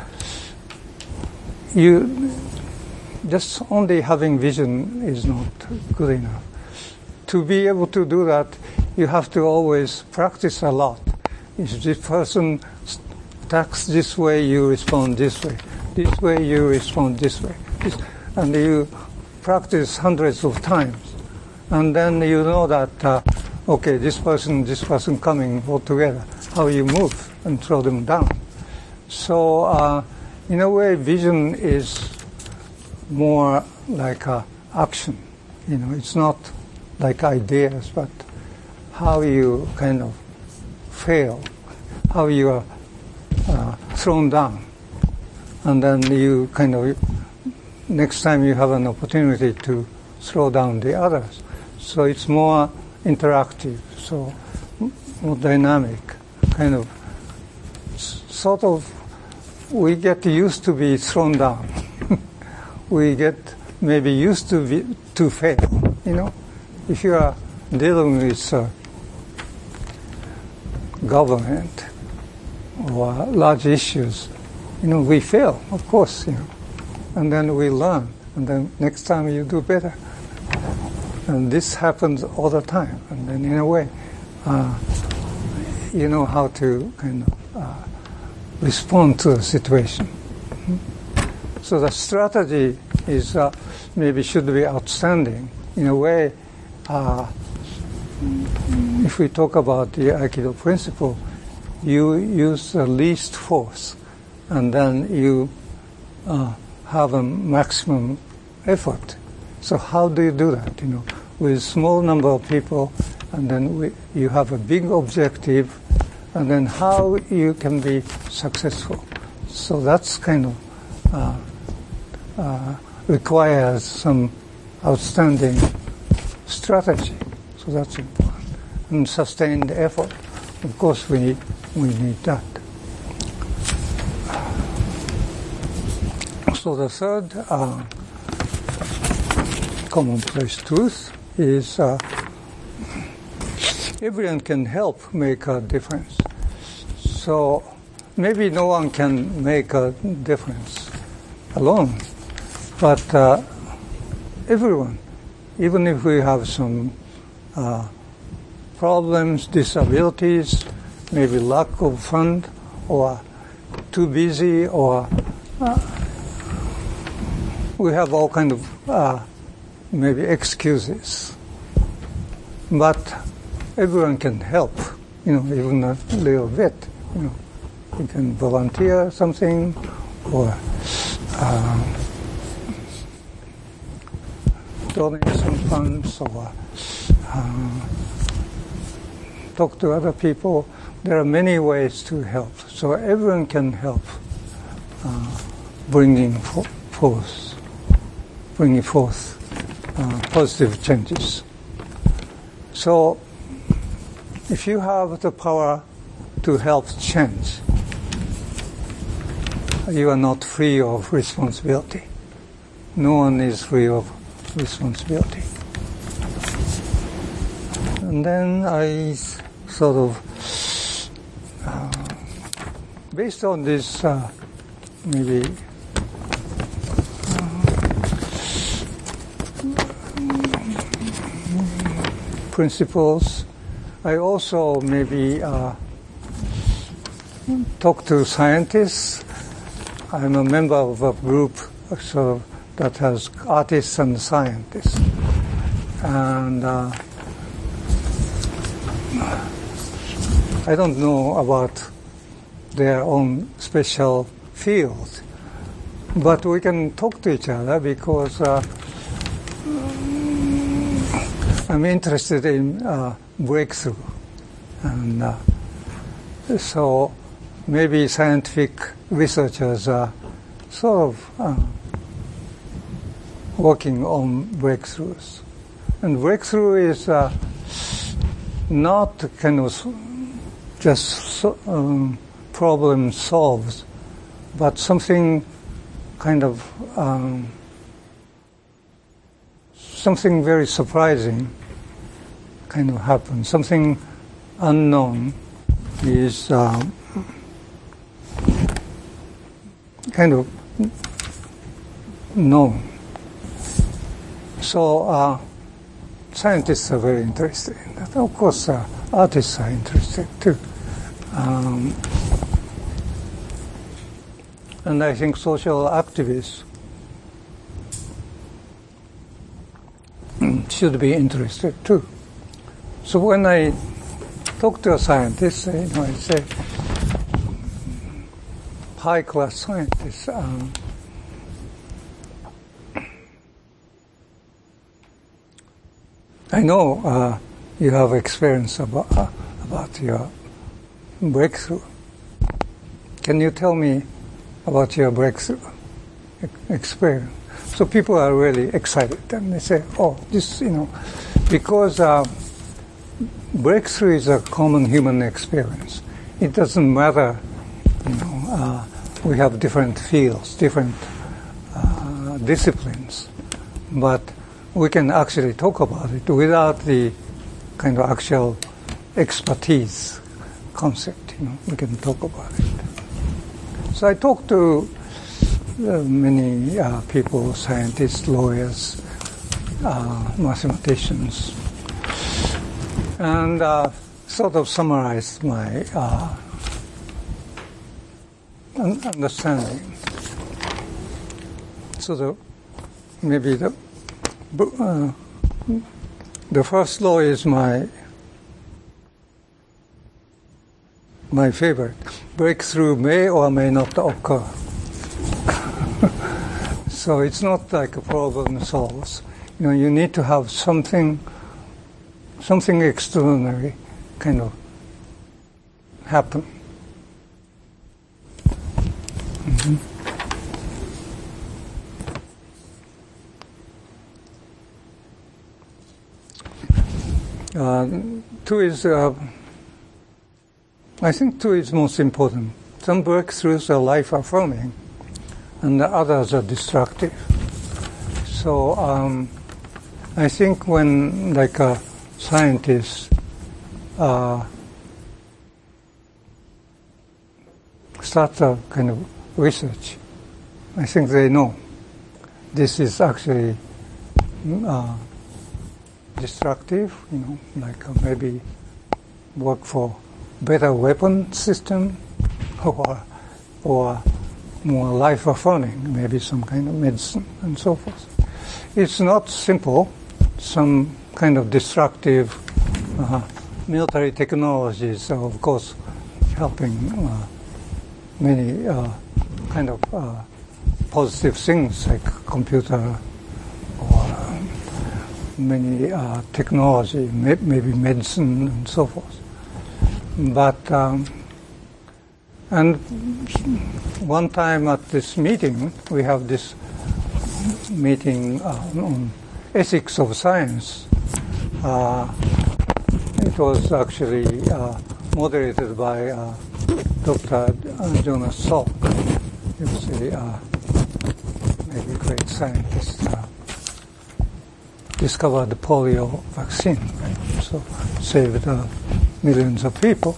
you just only having vision is not good enough. To be able to do that, you have to always practice a lot. If this person attacks this way, you respond this way. This way, you respond this way. This, and you practice hundreds of times. And then you know that, uh, okay, this person, this person coming all together, how you move and throw them down. So, uh, in a way, vision is more like uh, action. You know, it's not like ideas, but how you kind of fail, how you are uh, thrown down. And then you kind of, next time you have an opportunity to throw down the others. So it's more interactive, so more dynamic, kind of, sort of, we get used to be thrown down. We get maybe used to be, to fail, you know. If you are dealing with uh, government or large issues, you know, we fail, of course, you know. And then we learn, and then next time you do better. And this happens all the time. And then in a way, uh, you know how to kind of uh, respond to a situation. So the strategy is uh, maybe should be outstanding. In a way, uh, if we talk about the Aikido principle, you use the least force, and then you uh, have a maximum effort. So how do you do that? You know, with a small number of people, and then we, you have a big objective, and then how you can be successful. So that's kind of uh, uh, requires some outstanding strategy. So that's important. And sustained effort. Of course, we need, we need that. So the third uh, commonplace truth is uh, everyone can help make a difference. So maybe no one can make a difference alone, but uh, everyone, even if we have some uh, problems, disabilities, maybe lack of fund, or too busy, or uh, we have all kind of uh, maybe excuses. But everyone can help, you know, even a little bit. You know, you can volunteer something, or uh, donate some funds, or uh, talk to other people. There are many ways to help. So everyone can help uh, bringing fo- forth, bringing forth uh, positive changes. So if you have the power to help change, you are not free of responsibility. No one is free of responsibility. And then I sort of, uh, based on this, uh, maybe uh, principles, I also maybe uh, talk to scientists. I'm a member of a group sort of that has artists and scientists, and uh, I don't know about their own special field, but we can talk to each other because uh, I'm interested in uh, breakthrough, and uh, so maybe scientific researchers are sort of uh, working on breakthroughs. And breakthrough is uh, not kind of just so, um, problem solved, but something kind of um, something very surprising kind of happens. Something unknown is uh, kind of known. So uh, scientists are very interested in that. Of course, uh, artists are interested too. Um, and I think social activists should be interested too. So when I talk to a scientist, you know, I say, high-class scientists, um, I know uh, you have experience about, uh, about your breakthrough. Can you tell me about your breakthrough experience? So people are really excited, and they say, oh, this, you know, because uh, breakthrough is a common human experience. It doesn't matter, you know, uh, we have different fields, different uh, disciplines, but we can actually talk about it without the kind of actual expertise concept, you know, we can talk about it. So I talked to uh, many uh, people, scientists, lawyers, uh, mathematicians, and uh, sort of summarized my uh, understanding. So the, maybe the uh, the first law is my my favorite. Breakthrough may or may not occur. So it's not like a problem solves. You know, you need to have something, something extraordinary kind of happen. Mm-hmm. Uh, two is, uh, I think two is most important. Some breakthroughs are life-affirming. and the others are destructive. So um, I think when like a scientist uh, starts a kind of research, I think they know this is actually uh, destructive, you know, like uh, maybe work for better weapon system or or more life affirming, maybe some kind of medicine and so forth. It's not simple. Some kind of destructive uh, military technologies are of course helping uh, many uh, kind of uh, positive things like computer or um, many uh, technology, may- maybe medicine and so forth. But um, and one time at this meeting, we have this meeting uh, on ethics of science. Uh, it was actually uh, moderated by uh, Doctor Jonas Salk. He was a uh, maybe great scientist. Uh, discovered the polio vaccine, right? So saved uh, millions of people.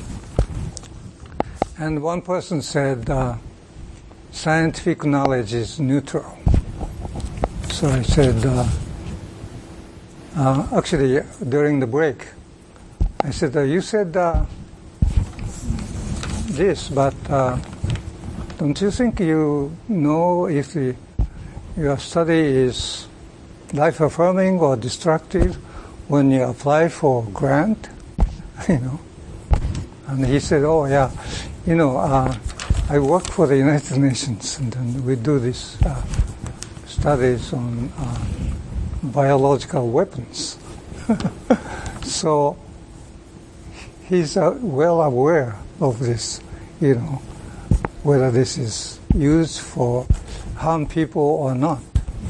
And one person said, uh, scientific knowledge is neutral. So I said, uh, uh, actually, during the break, I said, uh, you said uh, this, but uh, don't you think you know if the, your study is life-affirming or destructive when you apply for a grant? You know? And he said, oh, yeah. You know, uh, I work for the United Nations, and then we do these uh, studies on uh, biological weapons. So he's uh, well aware of this, you know, whether this is used for harm people or not.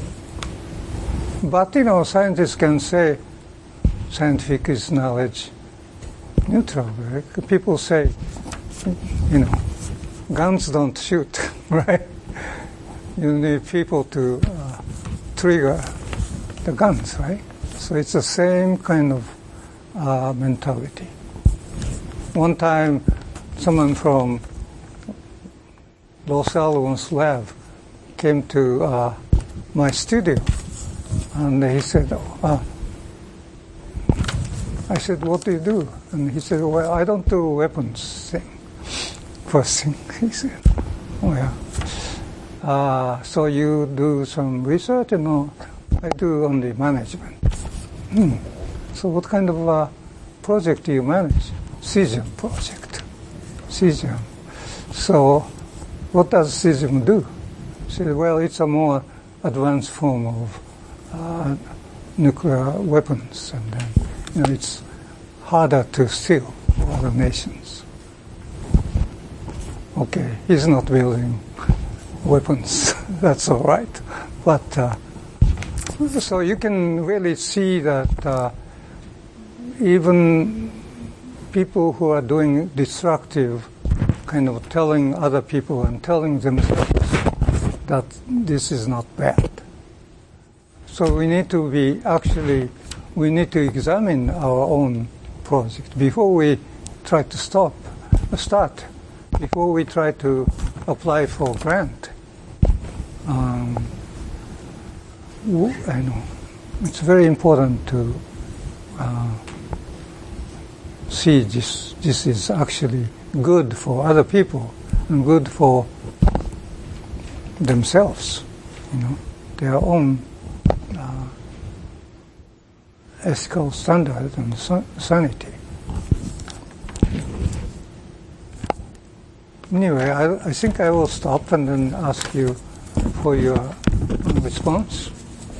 But, you know, scientists can say scientific is knowledge neutral. Right? People say, you know, guns don't shoot, right? You need people to uh, trigger the guns, right? So it's the same kind of uh, mentality. One time, someone from Los Alamos lab came to uh, my studio, and he said, oh, uh, I said, what do you do? And he said, well, I don't do weapons thing. First thing he said, oh yeah. Uh, so you do some research? No, I do only management. Hmm. So what kind of uh, project do you manage? Cesium project. Cesium. So what does cesium do? He said, well, it's a more advanced form of uh, nuclear weapons, and then, you know, it's harder to steal for other nations. Okay, he's not building weapons. That's all right. But uh, so you can really see that uh, even people who are doing destructive, kind of telling other people and telling themselves that this is not bad. So we need to be actually, we need to examine our own project before we try to stop, start. Before we try to apply for a grant. Um, I know it's very important to uh, see this. This is actually good for other people and good for themselves. You know, their own uh, ethical standard and sanity. Anyway, I, I think I will stop and then ask you for your response.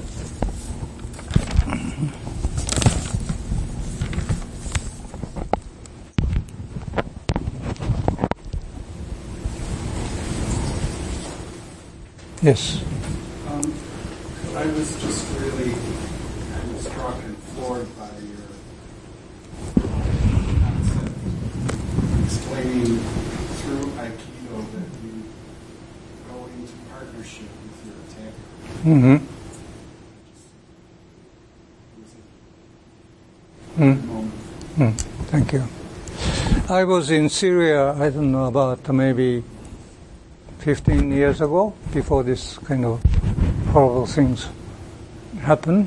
Yes. Um, I was just really kind of struck and floored by your concept, explaining through Aikido that you go into part partnership with your attacker. Mm-hmm. Mm. Mm. Thank you. I was in Syria, I don't know, about maybe fifteen years ago, before this kind of horrible things happened.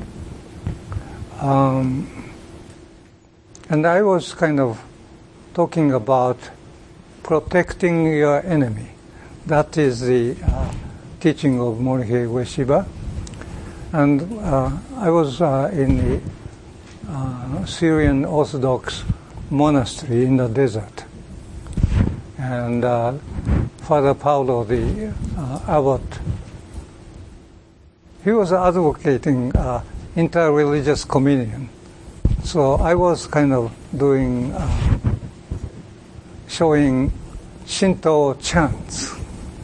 Um, and I was kind of talking about protecting your enemy. That is the uh, teaching of Morihei Ueshiba. And uh, I was uh, in the uh, Syrian Orthodox monastery in the desert. And uh, Father Paulo, the uh, abbot, he was advocating uh, interreligious communion. So I was kind of doing, uh, showing Shinto chants.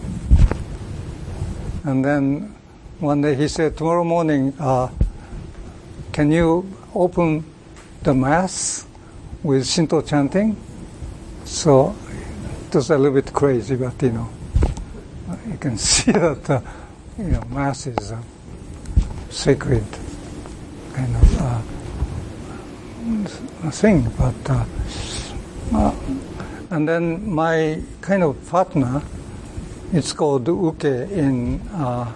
And then one day he said, tomorrow morning, uh, can you open the Mass with Shinto chanting? So it was a little bit crazy, but you know, you can see that uh, you know, Mass is a sacred kind of uh, thing. But uh, uh, and then my kind of partner, it's called uke in. Uh,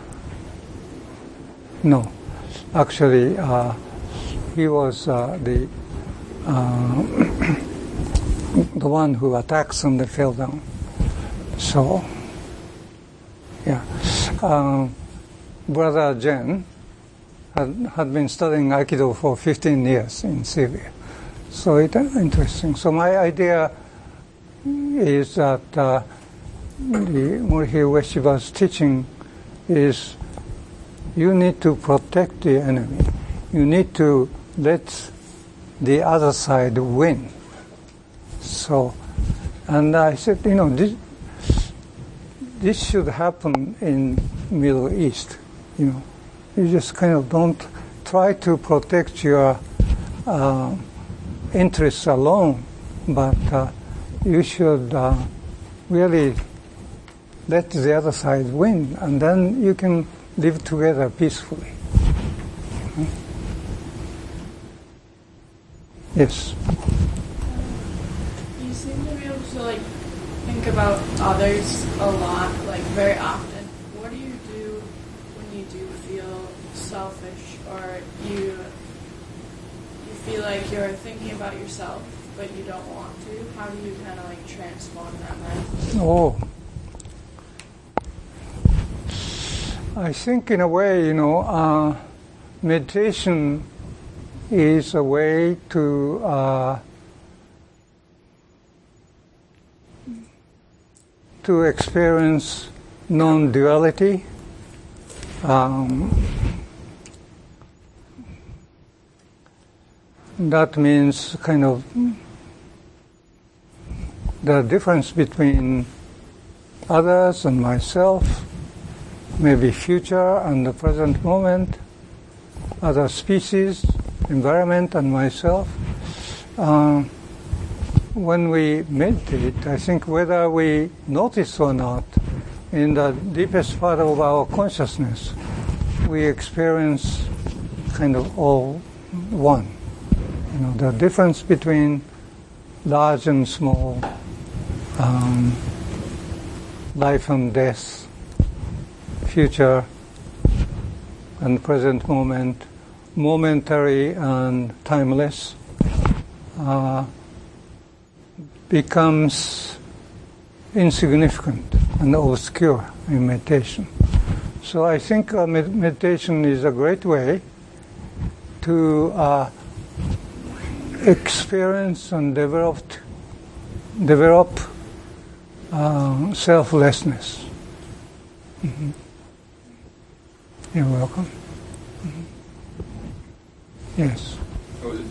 no, actually, uh, he was uh, the. Uh, the one who attacks and they fell down. So, yeah. Um, Brother Jen had, had been studying Aikido for fifteen years in Syria. So it's interesting. So my idea is that uh, the Morihei Ueshiba's teaching is you need to protect the enemy. You need to let the other side win. So, and I said, you know, this, this should happen in Middle East. You know, you just kind of don't try to protect your uh, interests alone, but uh, you should uh, really let the other side win, and then you can live together peacefully. Hmm? Yes. You seem to be able to like think about others a lot, like very often. What do you do when you do feel selfish, or you you feel like you're thinking about yourself but you don't want to? How do you kind of like transform that mindset? Oh, I think in a way, you know, uh, meditation is a way to uh, to experience non-duality. Um, that means kind of the difference between others and myself, maybe future and the present moment, other species, environment and myself. Uh, when we meditate, I think whether we notice or not, in the deepest part of our consciousness, we experience kind of all one. You know, the difference between large and small, um, life and death, future and present moment, momentary and timeless, uh, becomes insignificant and obscure in meditation. So I think uh, med- meditation is a great way to uh, experience and develop, develop uh, selflessness. Mm-hmm. You're welcome. Mm-hmm. Yes. I was,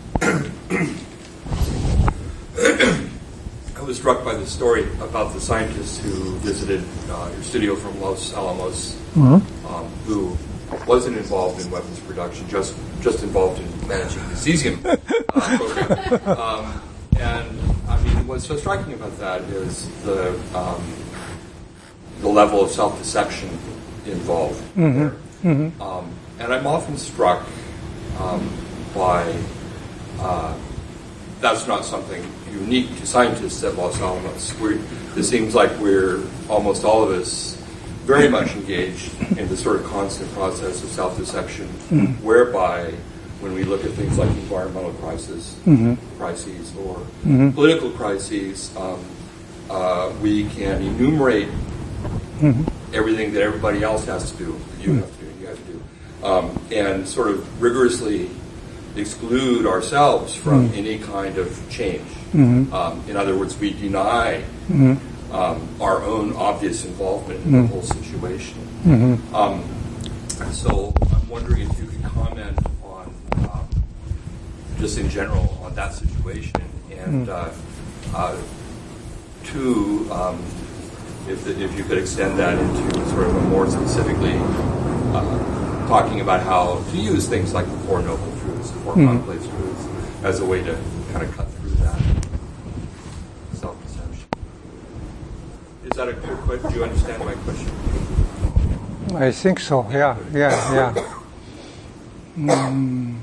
I was struck by the story about the scientist who visited uh, your studio from Los Alamos, mm-hmm. um, who wasn't involved in weapons production, just just involved in managing the cesium uh, program. Um, and I mean, what's so striking about that is the um, the level of self-deception involved Mm-hmm. there. Mm-hmm. Um, and I'm often struck um, by uh, that's not something unique to scientists at Los Alamos. We're, it seems like we're, almost all of us, very much engaged in the sort of constant process of self-deception, mm-hmm. whereby when we look at things like environmental crisis, mm-hmm. crises or mm-hmm. political crises, um, uh, we can enumerate mm-hmm. everything that everybody else has to do, that you mm-hmm. have to do, you have to do, um, and sort of rigorously exclude ourselves from mm-hmm. any kind of change. Mm-hmm. Um, in other words, we deny mm-hmm. um, our own obvious involvement in mm-hmm. the whole situation. Mm-hmm. Um, so I'm wondering if you could comment on, um, just in general, on that situation, and mm-hmm. uh, uh, two, um, if, the, if you could extend that into sort of a more specifically uh, talking about how to use things like the Four Noble Truths, the Four mm-hmm. Commonplace Truths, as a way to kind of cut through that self-deception. Is that a clear question? Do you understand my question? I think so, yeah, yeah, yeah. Mm,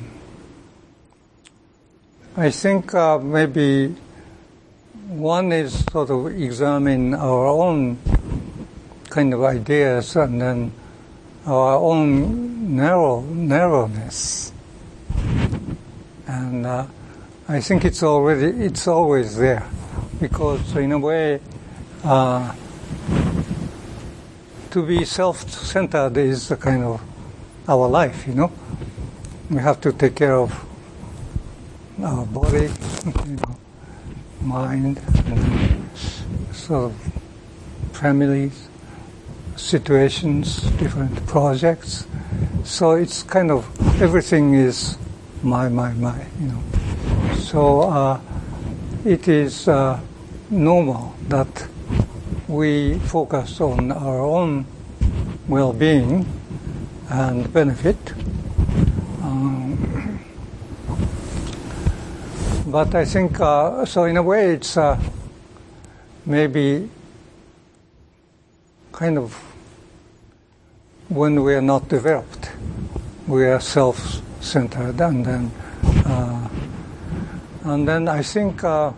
I think uh, maybe one is sort of examine our own kind of ideas and then our own narrow narrowness, and uh, I think it's already it's always there, because in a way, uh, to be self-centered is a kind of our life. You know, we have to take care of our body, you know, mind, and sort of families, situations, different projects. So it's kind of everything is my, my, my, you know. So uh, it is uh, normal that we focus on our own well-being and benefit. Um, but I think, uh, so in a way it's uh, maybe kind of when we are not developed, we are self-centered, and then uh, and then I think uh,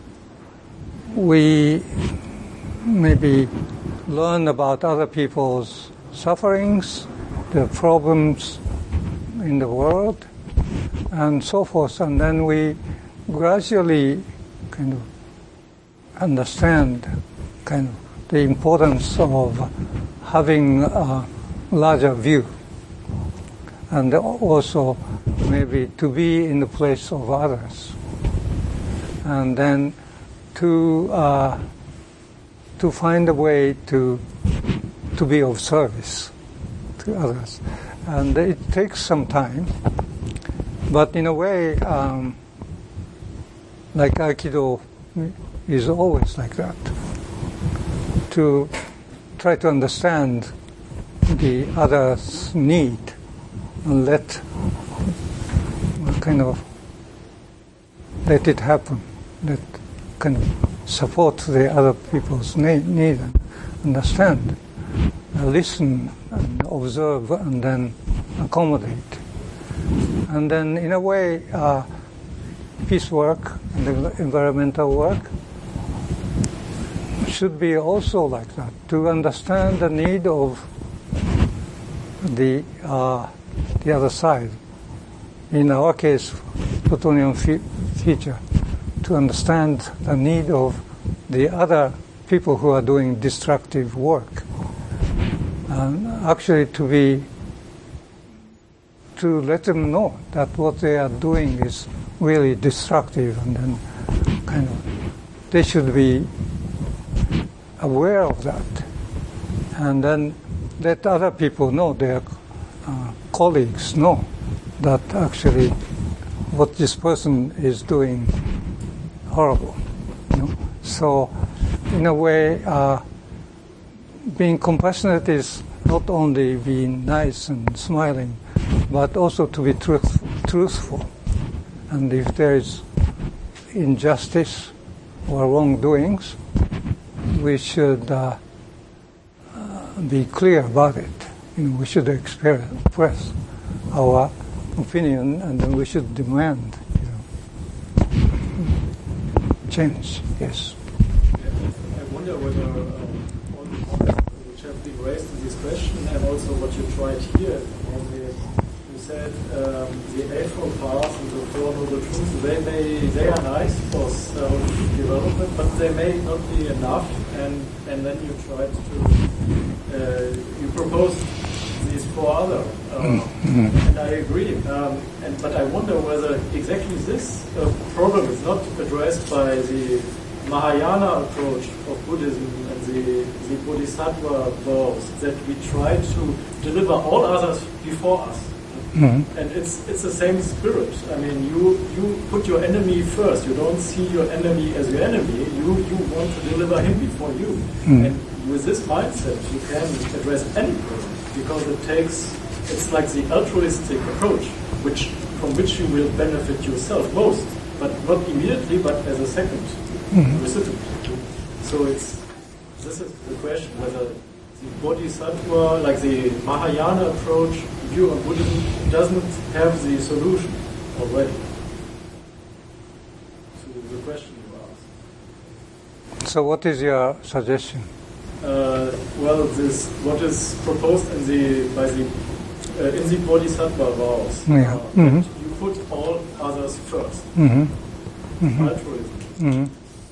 we maybe learn about other people's sufferings, their problems in the world, and so forth, and then we gradually kind of understand kind of the importance of having a larger view, and also maybe to be in the place of others, and then to uh, to find a way to to be of service to others. And it takes some time, but in a way, um, like Aikido is always like that, to try to understand the other's need and let kind of let it happen, let kind of support the other people's need, need and understand, uh, listen and observe and then accommodate. And then in a way, uh, peace work and environmental work should be also like that, to understand the need of the uh, the other side. In our case, plutonium f- future, to understand the need of the other people who are doing destructive work, and actually to be to let them know that what they are doing is really destructive, and then kind of they should be aware of that, and then let other people know, their uh, colleagues know that actually what this person is doing horrible. You know? So in a way, uh, being compassionate is not only being nice and smiling, but also to be truth, truthful. And if there is injustice or wrongdoings, we should uh, uh, be clear about it. You know, we should express our opinion, and then we should demand, you know, change. Yes. I wonder whether um, all the points which have been raised in this question, and also what you tried here, you said um, the Eightfold Path and the Four Noble Truths, they may they are nice for self-development, but they may not be enough. And and then you tried to uh, you proposed these four other, uh, mm-hmm. and I agree. Um, and but I wonder whether exactly this uh, problem is not addressed by the Mahayana approach of Buddhism and the, the Bodhisattva vows, that we try to deliver all others before us. Mm-hmm. And it's it's the same spirit. I mean, you you put your enemy first. You don't see your enemy as your enemy. You you want to deliver him before you. Mm-hmm. And with this mindset, you can address any problem, because it takes it's like the altruistic approach, which from which you will benefit yourself most, but not immediately, but as a second mm-hmm. recipient. So it's this is the question whether the Bodhisattva, like the Mahayana approach, view of Buddhism, doesn't have the solution already to the question you asked. So what is your suggestion? Uh, well, this what is proposed in the by the uh, in the Bodhisattva vows. Yeah. Uh, mm-hmm. You put all others first. Mm-hmm. Mm-hmm. Altruism. Mm-hmm.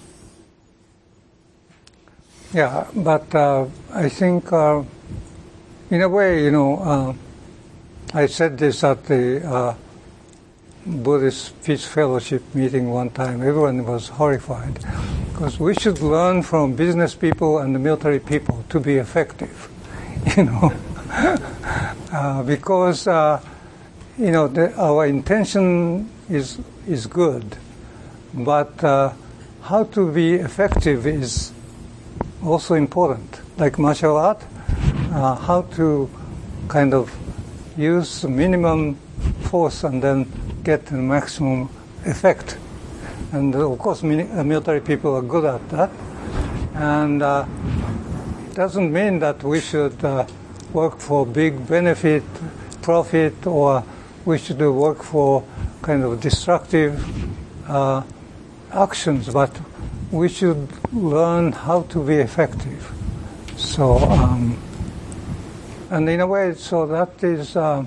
Yeah, but uh, I think, uh, in a way, you know, uh, I said this at the uh, Buddhist Peace Fellowship meeting one time. Everyone was horrified, because we should learn from business people and the military people to be effective, you know, uh, because uh, you know the, our intention is is good, but uh, how to be effective is also important. Like martial art, uh, how to kind of use minimum force and then get the maximum effect. And uh, of course, mini- uh, military people are good at that. And uh, it doesn't mean that we should uh, work for big benefit, profit, or we should work for kind of destructive uh, actions, but we should learn how to be effective. So, um, and in a way, so that is uh,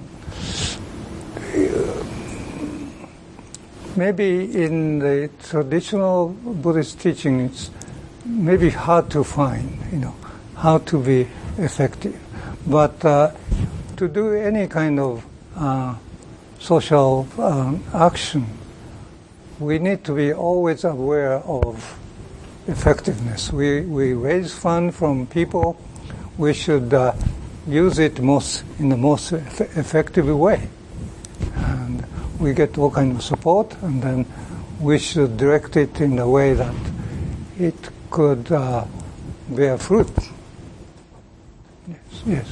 maybe in the traditional Buddhist teaching, it's maybe hard to find, you know, how to be effective. But uh, to do any kind of uh, social um, action, we need to be always aware of effectiveness. We we raise funds from people. We should uh, use it most in the most eff- effective way, and we get all kinds of support. And then we should direct it in a way that it could uh, bear fruit. Yes, yes.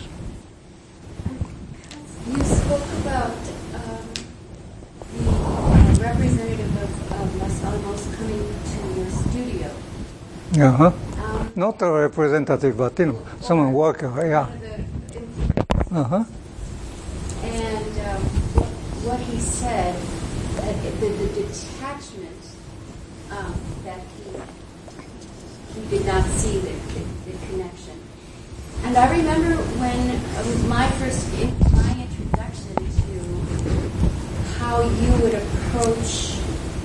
You spoke about um, the uh, representative of, of Los Alamos coming to your studio. Uh-huh. Um, Not a representative, but, you know, someone worker, yeah. Uh-huh. And um, what he said, uh, the, the detachment um, that he, he did not see the, the, the connection. And I remember when it was my first, in, my introduction to how you would approach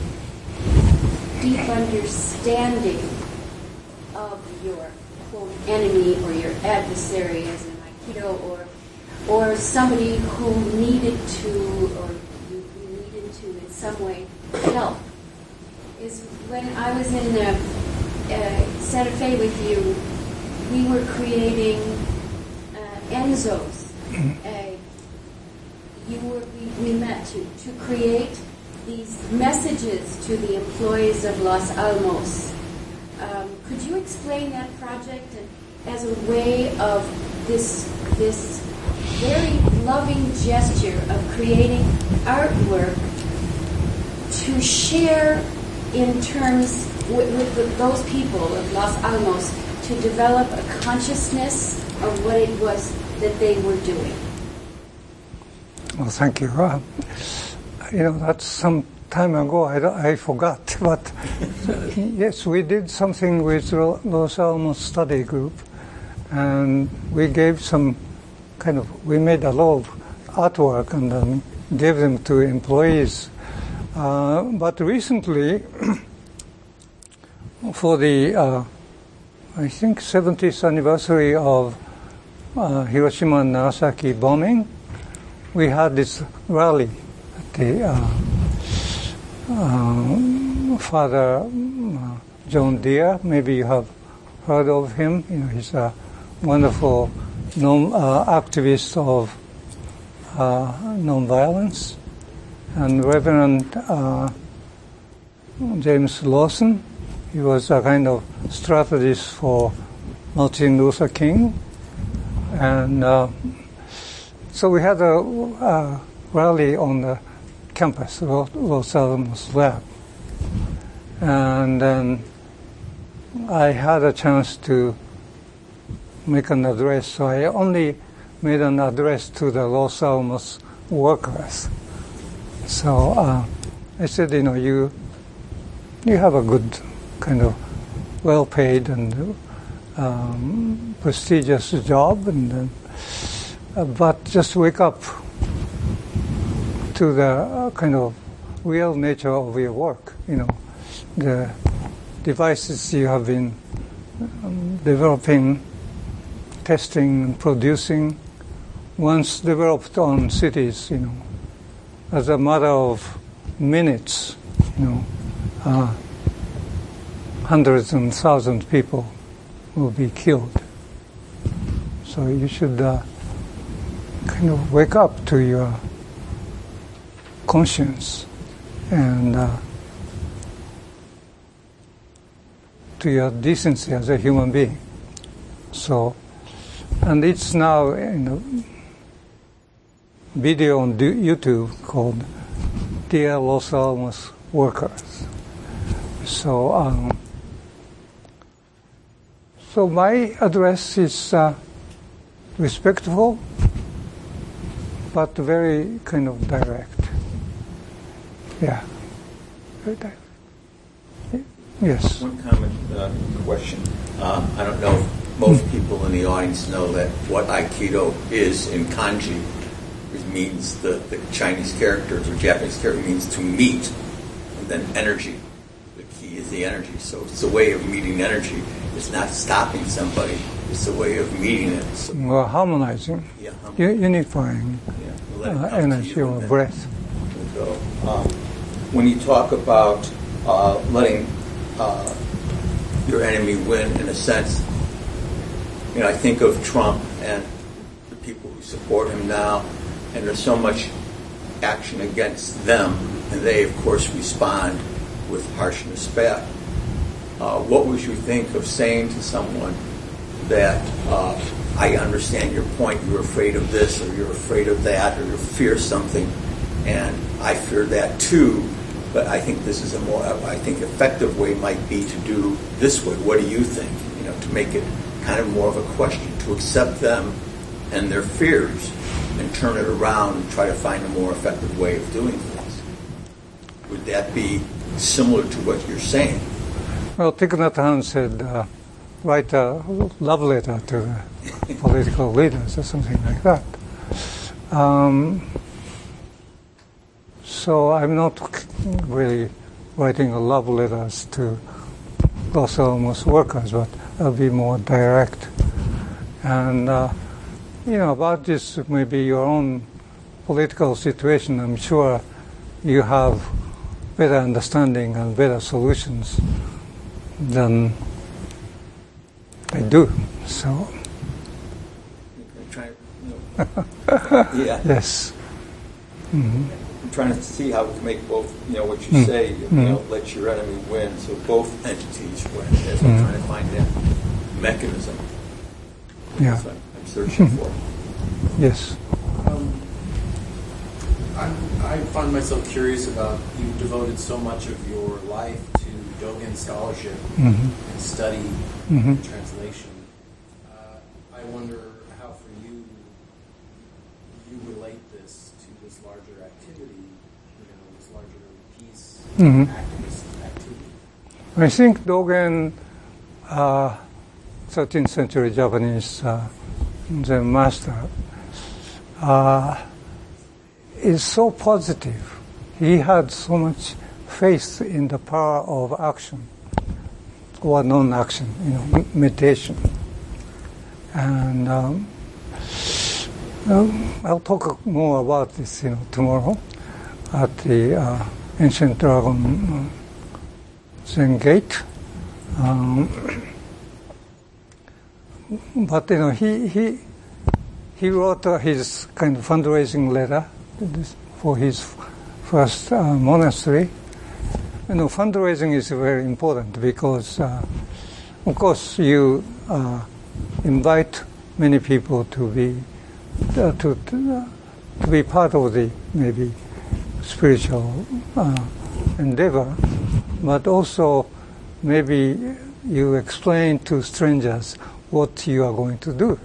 deep understanding of your quote enemy or your adversary as in Aikido, or or somebody who needed to, or you, you needed to in some way help, is when I was in uh, uh, Santa Fe with you, we were creating uh, Enzos. Uh, you were we, we met to to create these messages to the employees of Los Alamos. Um, could you explain that project and, as a way of this this very loving gesture of creating artwork to share in terms with, with, with those people of Los Alamos, to develop a consciousness of what it was that they were doing? Well, thank you. Uh, you know, that's some time ago. I, I forgot. But yes, we did something with Los Alamos Study Group, and we gave some kind of, we made a lot of artwork and then gave them to employees. Uh, but recently, for the, uh, I think, seventieth anniversary of uh, Hiroshima and Nagasaki bombing, we had this rally at the uh, uh, Father uh, John Deere. Maybe you have heard of him. You know, he's a wonderful non, uh, activist of uh, nonviolence. And Reverend uh, James Lawson, he was a kind of strategist for Martin Luther King. And uh, so we had a, a rally on the campus, Los Alamos Lab. And then I had a chance to make an address, so I only made an address to the Los Alamos workers. So uh, I said, you know, you you have a good kind of well-paid and um, prestigious job, and then, uh, but just wake up to the uh, kind of real nature of your work. You know, the devices you have been um, developing, testing, and producing, once developed on cities, you know, as a matter of minutes, you know, uh, hundreds and thousands of people will be killed. So you should uh, kind of wake up to your conscience and uh, to your decency as a human being. So, and it's now in a video on YouTube called Dear Los Alamos Workers. So, um, so my address is uh, respectful, but very kind of direct. Yeah, very direct. Yes. One comment, uh, question. Um, I don't know if most people in the audience know that what Aikido is in kanji. It means the, the Chinese characters or Japanese character means to meet, and then energy. The key is the energy. So it's a way of meeting energy. It's not stopping somebody. It's a way of meeting it. So, well, harmonizing, yeah, hum- u- unifying yeah, we'll let it uh, come to energy you or and then breath. we'll go. Um, when you talk about uh, letting uh, your enemy win, in a sense, you know, I think of Trump and the people who support him now. And there's so much action against them, and they, of course, respond with harshness back. Uh, what would you think of saying to someone that, uh, I understand your point, you're afraid of this, or you're afraid of that, or you fear something, and I fear that too, but I think this is a more, I think, effective way might be to do this way. What do you think? You know, to make it kind of more of a question, to accept them and their fears, and turn it around and try to find a more effective way of doing things. Would that be similar to what you're saying? Well, Thich Nhat Hanh said, uh, write a love letter to the political leaders or something like that. Um, so I'm not really writing a love letters to Los Alamos workers, but I'll be more direct. And uh, you know, about this, maybe your own political situation, I'm sure you have better understanding and better solutions than I do. So, I'm trying, you know, yeah. Yes. Mm-hmm. I'm trying to see how we can make both, you know, what you Mm. say, you Mm. know, let your enemy win, so both entities win. That's what Mm. I'm trying to find that mechanism. Yeah. That's what I'm searching for. Yes. Um, I'm, I find myself curious about, you've devoted so much of your life to Dogen scholarship Mm-hmm. and study Mm-hmm. and translation. Uh, I wonder how for you this to this larger activity, you know, this larger peace Mhm. activist activity? I think Dogen, uh, thirteenth century Japanese uh, Zen master, uh, is so positive. He had so much faith in the power of action or non-action, you know, meditation. And um, um, I'll talk more about this, you know, tomorrow at the uh, Ancient Dragon uh, Zen Gate. Um, but you know, he he he wrote uh, his kind of fundraising letter for his first uh, monastery. You know, fundraising is very important because, uh, of course, you uh, invite many people to be uh, to to, uh, to be part of the maybe spiritual uh, endeavor, but also maybe you explain to strangers what you are going to do,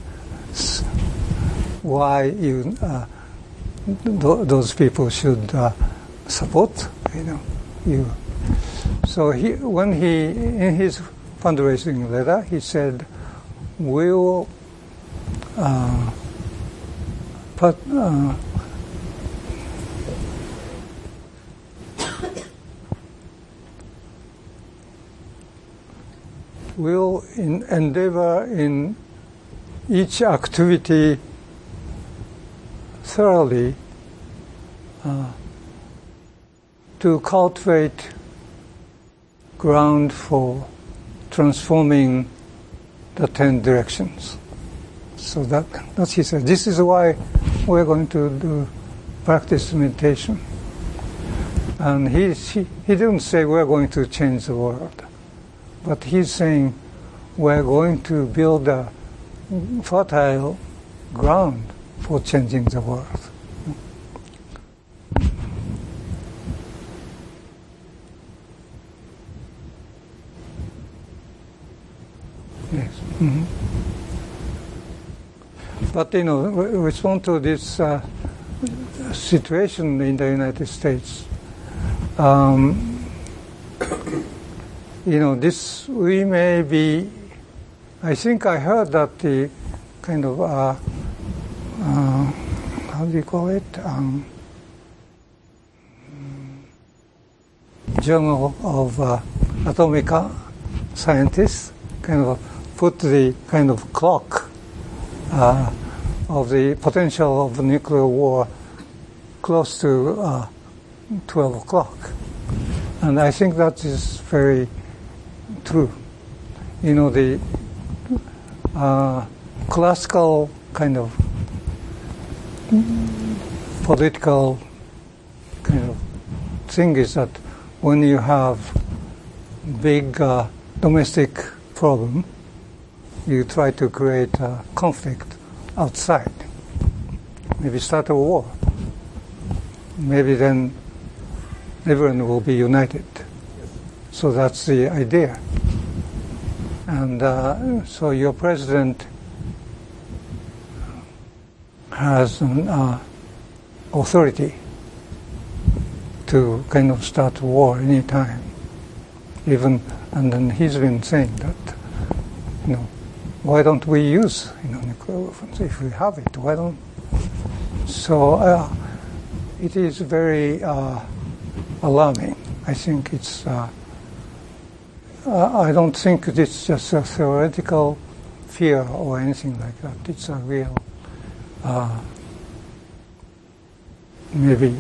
why you uh, th- those people should uh, support, you know, you. So he, when he, in his fundraising letter, he said, "We will uh, put." Uh, will in endeavor in each activity thoroughly uh, to cultivate ground for transforming the ten directions. So that that's he said. This is why we're going to do practice meditation. And he he, he didn't say we're going to change the world. But he's saying we're going to build a fertile ground for changing the world. Yes. Mm-hmm. But, you know, re- respond to this uh, situation in the United States. Um, You know, this, we may be, I think I heard that the kind of, uh, uh, how do you call it? Um, Journal of uh, Atomic Scientists kind of put the kind of clock uh, of the potential of nuclear war close to uh, twelve o'clock. And I think that is very true. You know, the uh, classical kind of political kind of thing is that when you have big uh, domestic problem, you try to create a conflict outside. Maybe start a war. Maybe then everyone will be united. So that's the idea. And uh, so your president has an uh, authority to kind of start a war anytime. Even, and then he's been saying that, you know, why don't we use, you know, nuclear weapons if we have it? Why don't? So uh, it is very uh, alarming. I think it's. Uh, I don't think it's just a theoretical fear or anything like that. It's a real, uh, maybe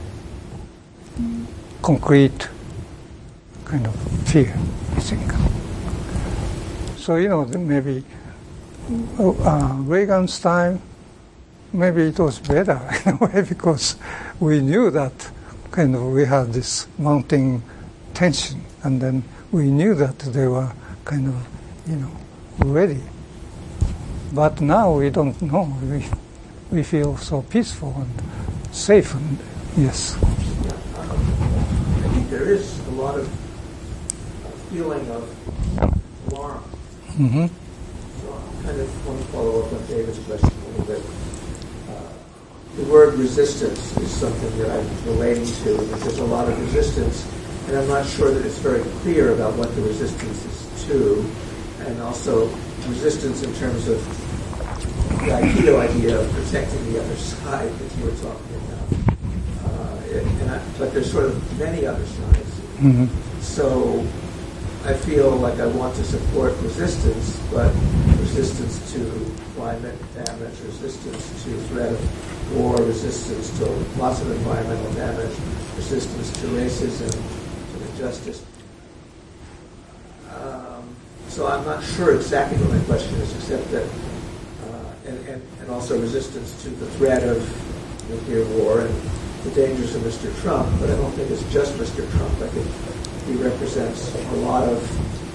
concrete kind of fear, I think. So, you know, maybe uh, Reagan's time, maybe it was better in a way because we knew that kind of we had this mounting tension, and then we knew that they were kind of, you know, ready. But now we don't know. We we feel so peaceful and safe, and yes. I think there is a lot of feeling of alarm. Mm-hmm. So I kind of want to follow up on David's question a little bit. Uh, the word resistance is something that I'm relating to, that there's a lot of resistance, and I'm not sure that it's very clear about what the resistance is to, and also resistance in terms of the Aikido idea of protecting the other side that you were talking about. Uh, it, and I, but there's sort of many other sides. Mm-hmm. So I feel like I want to support resistance, but resistance to climate damage, resistance to threat of war, resistance to lots of environmental damage, resistance to racism, to injustice. Um, so I'm not sure exactly what my question is, except that, uh, and, and, and also resistance to the threat of nuclear war and the dangers of Mister Trump, but I don't think it's just Mister Trump. I think he represents a lot of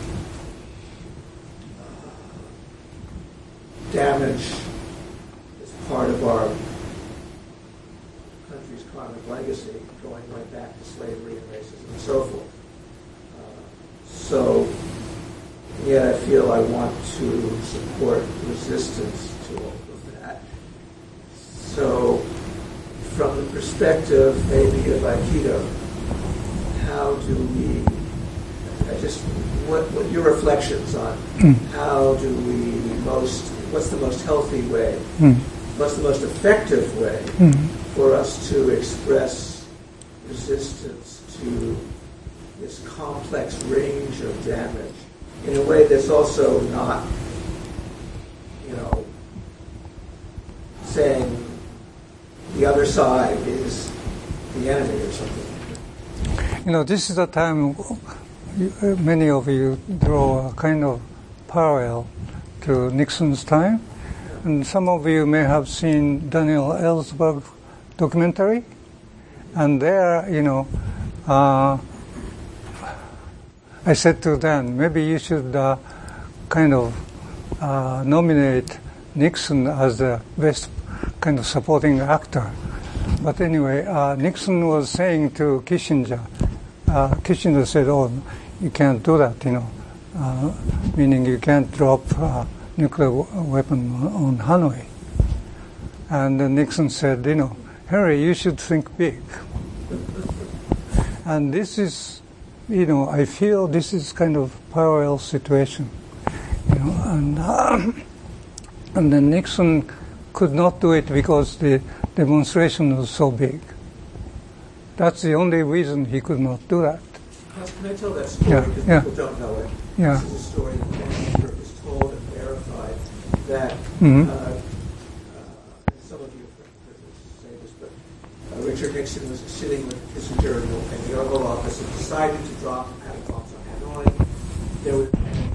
damage as part of our country's karmic legacy, going right back to slavery and racism and so forth. Uh, so, yet I feel I want to support resistance to all of that. So, from the perspective maybe of Aikido, how do we, I just, what, what your reflections on mm. how do we most, what's the most healthy way, mm. what's the most effective way mm. for us to express resistance to this complex range of damage in a way that's also not, you know, saying the other side is the enemy or something. You know, this is the time you, many of you draw a kind of parallel to Nixon's time. And some of you may have seen Daniel Ellsberg documentary. And there, you know, uh, I said to Dan, maybe you should uh, kind of uh, nominate Nixon as the best kind of supporting actor. But anyway, uh, Nixon was saying to Kissinger, uh, Kissinger said, oh, you can't do that, you know, uh, meaning you can't drop uh, nuclear w- weapon on Hanoi. And then Nixon said, you know, Henry, you should think big. And this is, you know, I feel this is kind of parallel situation, you know, and um, and then Nixon could not do it because the demonstration was so big. That's the only reason he could not do that. Can I tell that story? Yeah, because yeah. people don't know it. Yeah. This is a story that Vandenberg has told and verified that Mhm. uh, uh, some of you have heard me say this, but uh, Richard Nixon was sitting with Kissinger in the, in the Oval Office and decided to drop atom bombs on Hanoi. There was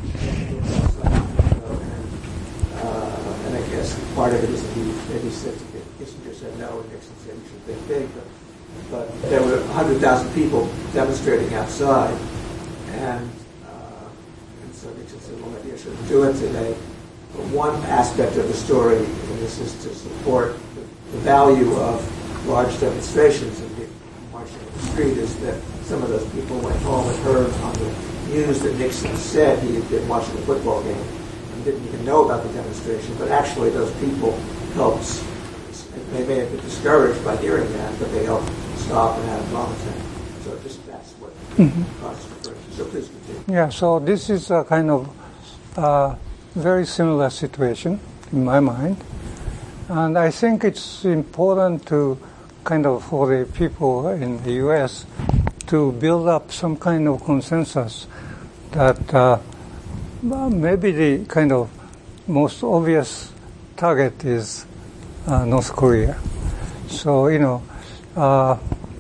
Uh, and I guess part of it is that he maybe said to Kissinger said no, and Nixon said you should think big, but, but there were one hundred thousand people demonstrating outside, and, uh, and so Nixon said, well, maybe I shouldn't do it today. But one aspect of the story, and this is to support the, the value of large demonstrations and people marching in the street, is that some of those people went home and heard on the news that Nixon said he had been watching a football game, didn't even know about the demonstration, but actually those people helped. They may have been discouraged by hearing that, but they helped stop and have a bomb attack. So just that's what Mhm. caused the first. So please continue. Yeah, so this is a kind of uh, very similar situation in my mind. And I think it's important to kind of, for the people in the U S, to build up some kind of consensus that uh, maybe the kind of most obvious target is uh, North Korea. So, you know, uh,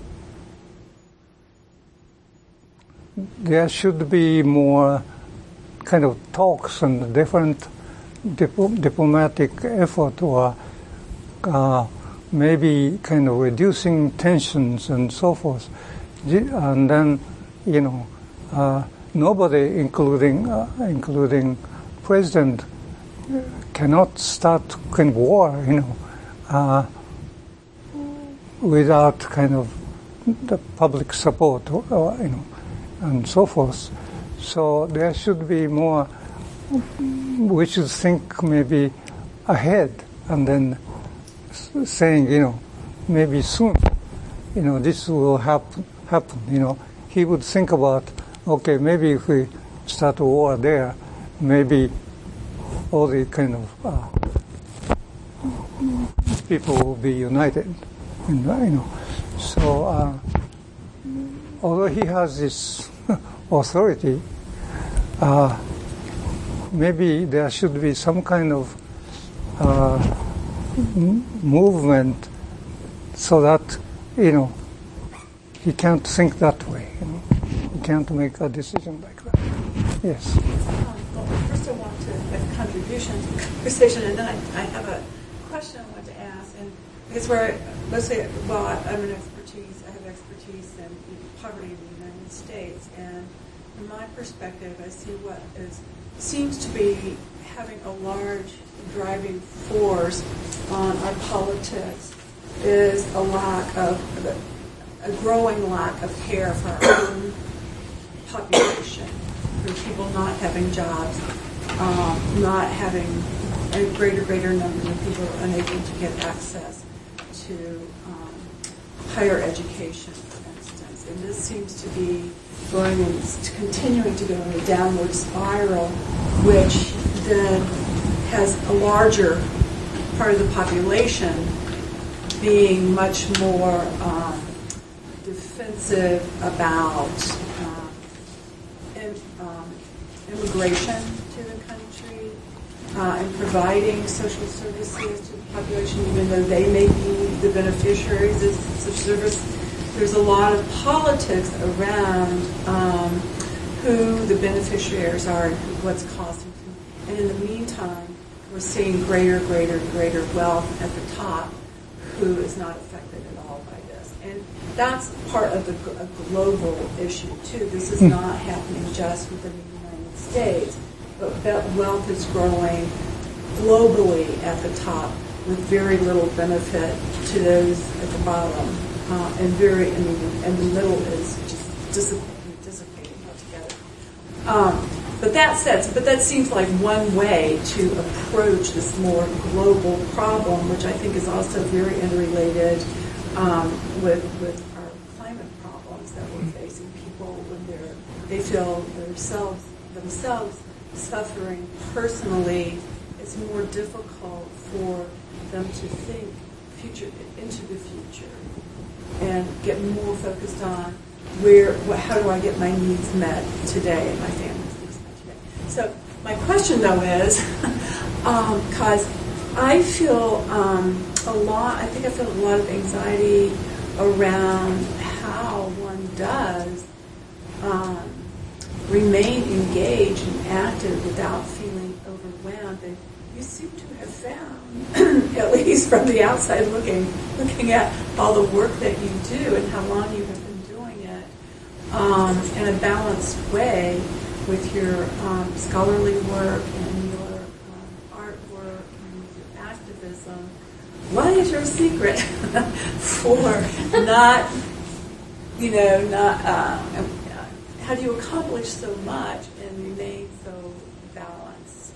there should be more kind of talks and different dip- diplomatic effort, or uh, maybe kind of reducing tensions and so forth. And then, you know, uh, nobody, including uh, including president, cannot start kind of war, you know, uh, without kind of the public support, or, or, you know, and so forth. So there should be more. We should think maybe ahead, and then saying, you know, maybe soon, you know, this will happen, happen, you know. He would think about, okay, maybe if we start a war there, maybe all the kind of uh, people will be united, you know. So, uh, although he has this authority, uh, maybe there should be some kind of uh, m- movement so that, you know, he can't think that way. You know? He can't make a decision like that. Yes. Um, well, first I want to make a contribution to the conversation, and then I, I have a question I want to ask. And because we're mostly, well, I, I'm an expertise, I have expertise in, in poverty in the United States, and from my perspective, I see what is seems to be having a large driving force on our politics is a lack of, a growing lack of care for our own population, for people not having jobs, um, not having a greater, greater number of people unable to get access to um, higher education, for instance. And this seems to be going and continuing to go in a downward spiral, which then has a larger part of the population being much more um, defensive about um, in, um, immigration to the country uh, and providing social services to the population, even though they may be the beneficiaries of such service. There's a lot of politics around um, who the beneficiaries are and what's costing them. And in the meantime, we're seeing greater, greater, greater wealth at the top who is not affected at all by this. And that's part of the, a global issue, too. This is not happening just within the United States, but that wealth is growing globally at the top with very little benefit to those at the bottom. Uh, and very, I mean, and the middle is just dissipating, dissipating altogether. Um, but that said, but that seems like one way to approach this more global problem, which I think is also very interrelated um, with with our climate problems that we're facing. People when they're they feel themselves themselves suffering personally, it's more difficult for them to think future into the future and get more focused on where, what, how do I get my needs met today and my family's needs met today. So my question, though, is, because um, I feel um, a lot, I think I feel a lot of anxiety around how one does um, remain engaged and active without feeling overwhelmed. And you seem to have found, at least from the outside looking, looking at all the work that you do and how long you have been doing it, um, in a balanced way with your um, scholarly work and your um, artwork and your activism. What is your secret for not, you know, not, uh, how do you accomplish so much and remain so balanced?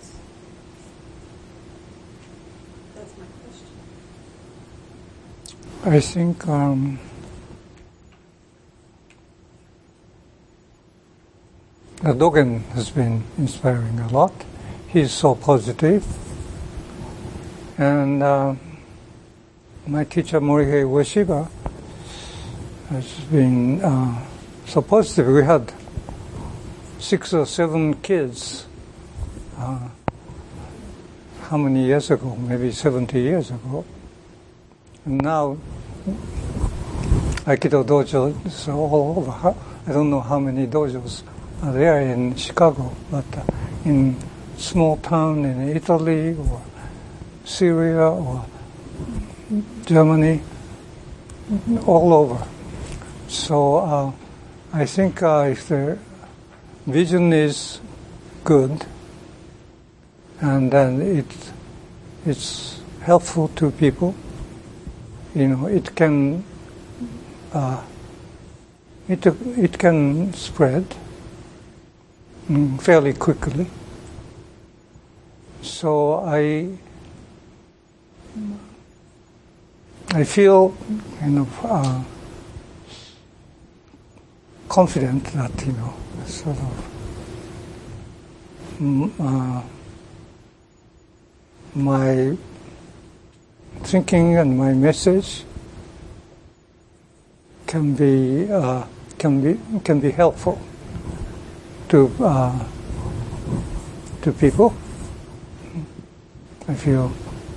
That's my question. I think um, Dogen has been inspiring a lot. He's so positive. And uh, my teacher, Morihei Ueshiba, has been uh, so positive. We had six or seven kids uh, how many years ago? Maybe seventy years ago. And now, Aikido dojo is all over. I don't know how many dojos are there in Chicago, but uh, in small town in Italy or Syria or Germany, all over. So uh, I think uh, if the vision is good, and then it it's helpful to people, you know, it can uh, it it can spread mm, fairly quickly. So I I feel kind of uh, confident that, you know, sort of mm, uh, my thinking and my message can be uh, can be can be helpful to uh, to people. I feel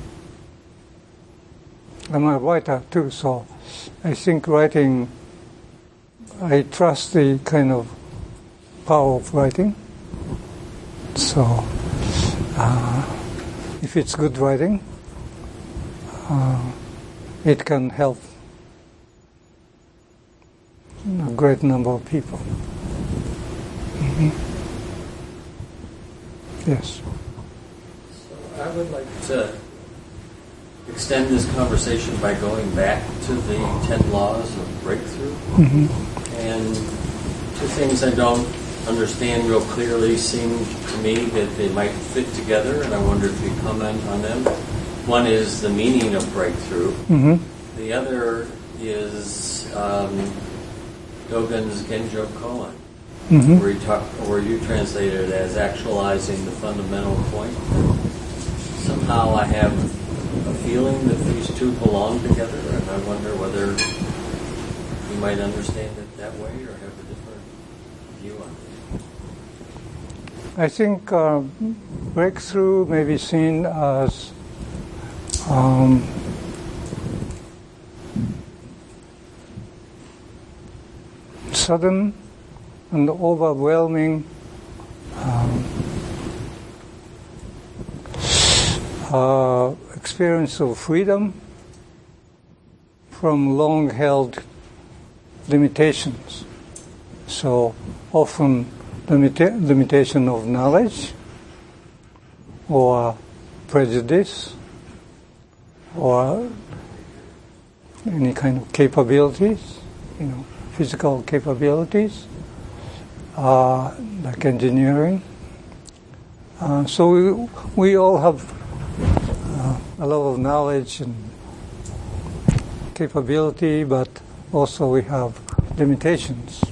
I'm a writer too, so I think writing, I trust the kind of power of writing. So uh, if it's good writing, uh, it can help a great number of people. Mm-hmm. Yes. So I would like to extend this conversation by going back to the ten laws of breakthrough. Mm-hmm. And two things I don't understand real clearly seem to me that they might fit together, and I wonder if you comment on them. One is the meaning of breakthrough. Mm-hmm. The other is um, Dogen's Genjo Koan, Mm-hmm. where you talk, where you translated it as actualizing the fundamental point. Somehow I have a feeling that these two belong together, and I wonder whether you might understand it that way or have a different view on it. I think uh, breakthrough may be seen as um, sudden and overwhelming um, uh, experience of freedom from long-held limitations. So often limita- limitation of knowledge or prejudice or any kind of capabilities, you know, physical capabilities, uh, like engineering. Uh, so we, we all have uh, a lot of knowledge and capability, but also we have limitations.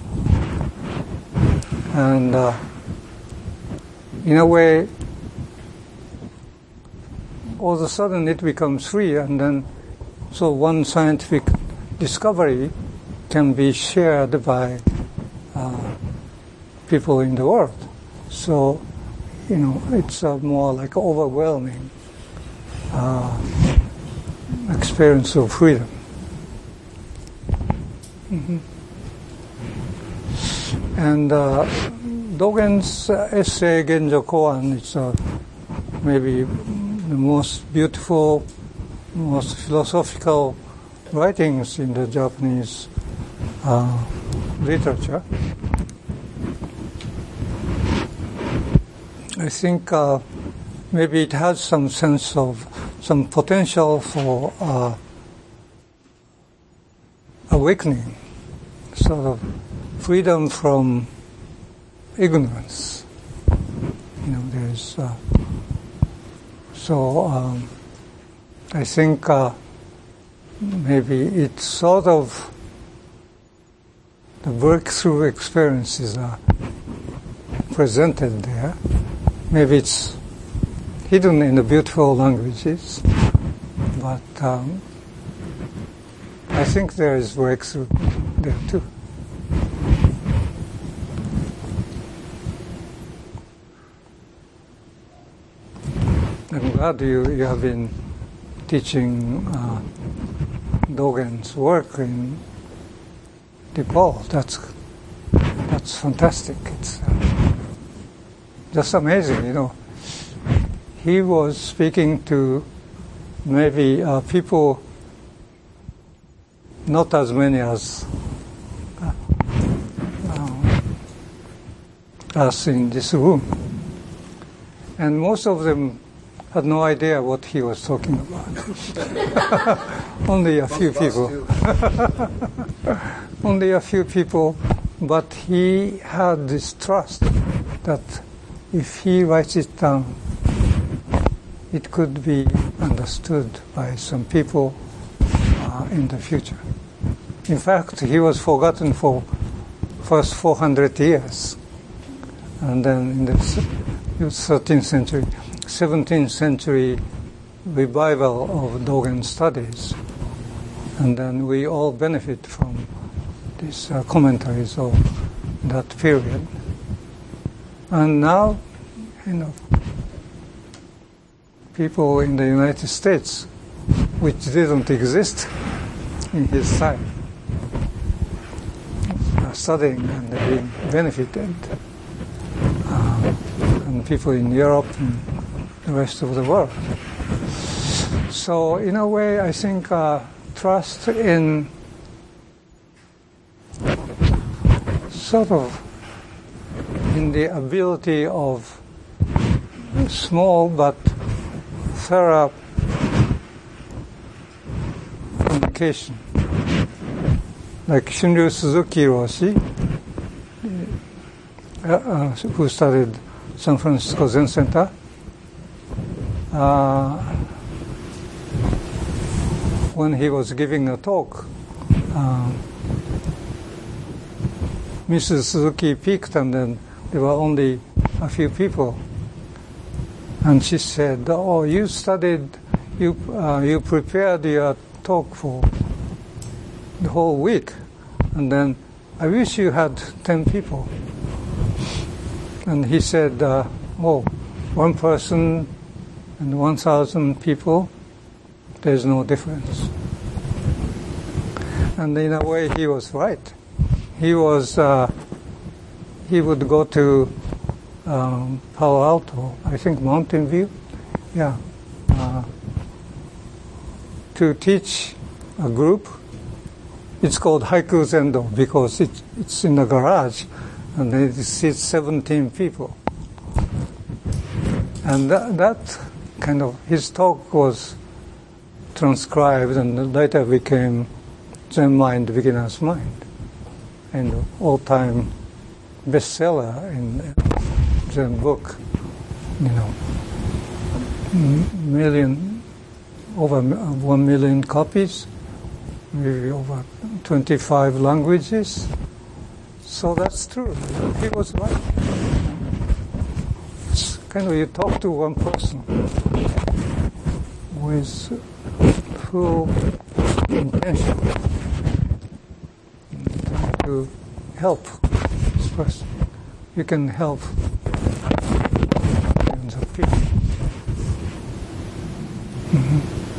And uh, in a way, all of a sudden it becomes free, and then so one scientific discovery can be shared by uh, people in the world. So, you know, it's a more like overwhelming uh, experience of freedom. Mm-hmm. And uh, Dogen's uh, essay Genjo Koan, it's uh, maybe the most beautiful, most philosophical writings in the Japanese uh, literature. I think uh, maybe it has some sense of some potential for uh, awakening, sort of freedom from ignorance. You know, there's uh, so um, I think uh, maybe it's sort of the breakthrough experiences are presented there. Maybe it's hidden in the beautiful languages, but um, I think there is breakthrough there too. I'm glad you, you have been teaching uh, Dogen's work in Nepal. That's that's fantastic. It's uh, just amazing, you know. He was speaking to maybe uh, people, not as many as uh, uh, us in this room, and most of them had no idea what he was talking about. Only a few people. Only a few people, but he had this trust that if he writes it down, it could be understood by some people uh, in the future. In fact, he was forgotten for first four hundred years. And then in the thirteenth century, seventeenth century revival of Dogen studies. And then we all benefit from these uh, commentaries of that period. And now, you know, people in the United States, which didn't exist in his time, are studying and being benefited. Uh, and people in Europe and the rest of the world. So in a way, I think uh, trust in sort of in the ability of small but thorough communication. Like Shunryu Suzuki Roshi, uh, uh, who studied San Francisco Zen Center, uh, when he was giving a talk, uh, Missus Suzuki peeked, and then there were only a few people. And she said, "Oh, you studied, you uh, you prepared your talk for the whole week, and then I wish you had ten people." And he said, uh, "Oh, one person and one thousand people, there's no difference." And in a way, he was right. He was, uh, he would go to um, Palo Alto, I think Mountain View, yeah, uh, to teach a group. It's called Haiku Zendo because it, it's in a garage, and it seats seventeen people. And that, that kind of, his talk was transcribed and later became Zen Mind, Beginner's Mind, and all-time bestseller in Zen book, you know, million, over one million copies, maybe over twenty-five languages. So that's true. He was right. It's kind of, you talk to one person with full intention and try to help this person. You can help millions of people. Mm-hmm.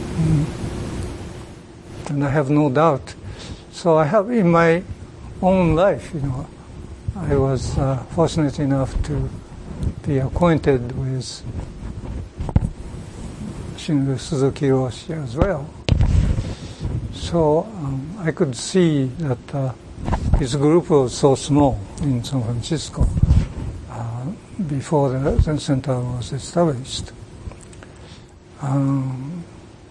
Mm-hmm. And I have no doubt. So I have in my own life, you know, I was uh, fortunate enough to be acquainted with Shunryu Suzuki Roshi as well. So um, I could see that uh, his group was so small in San Francisco uh, before the Zen Center was established. Um,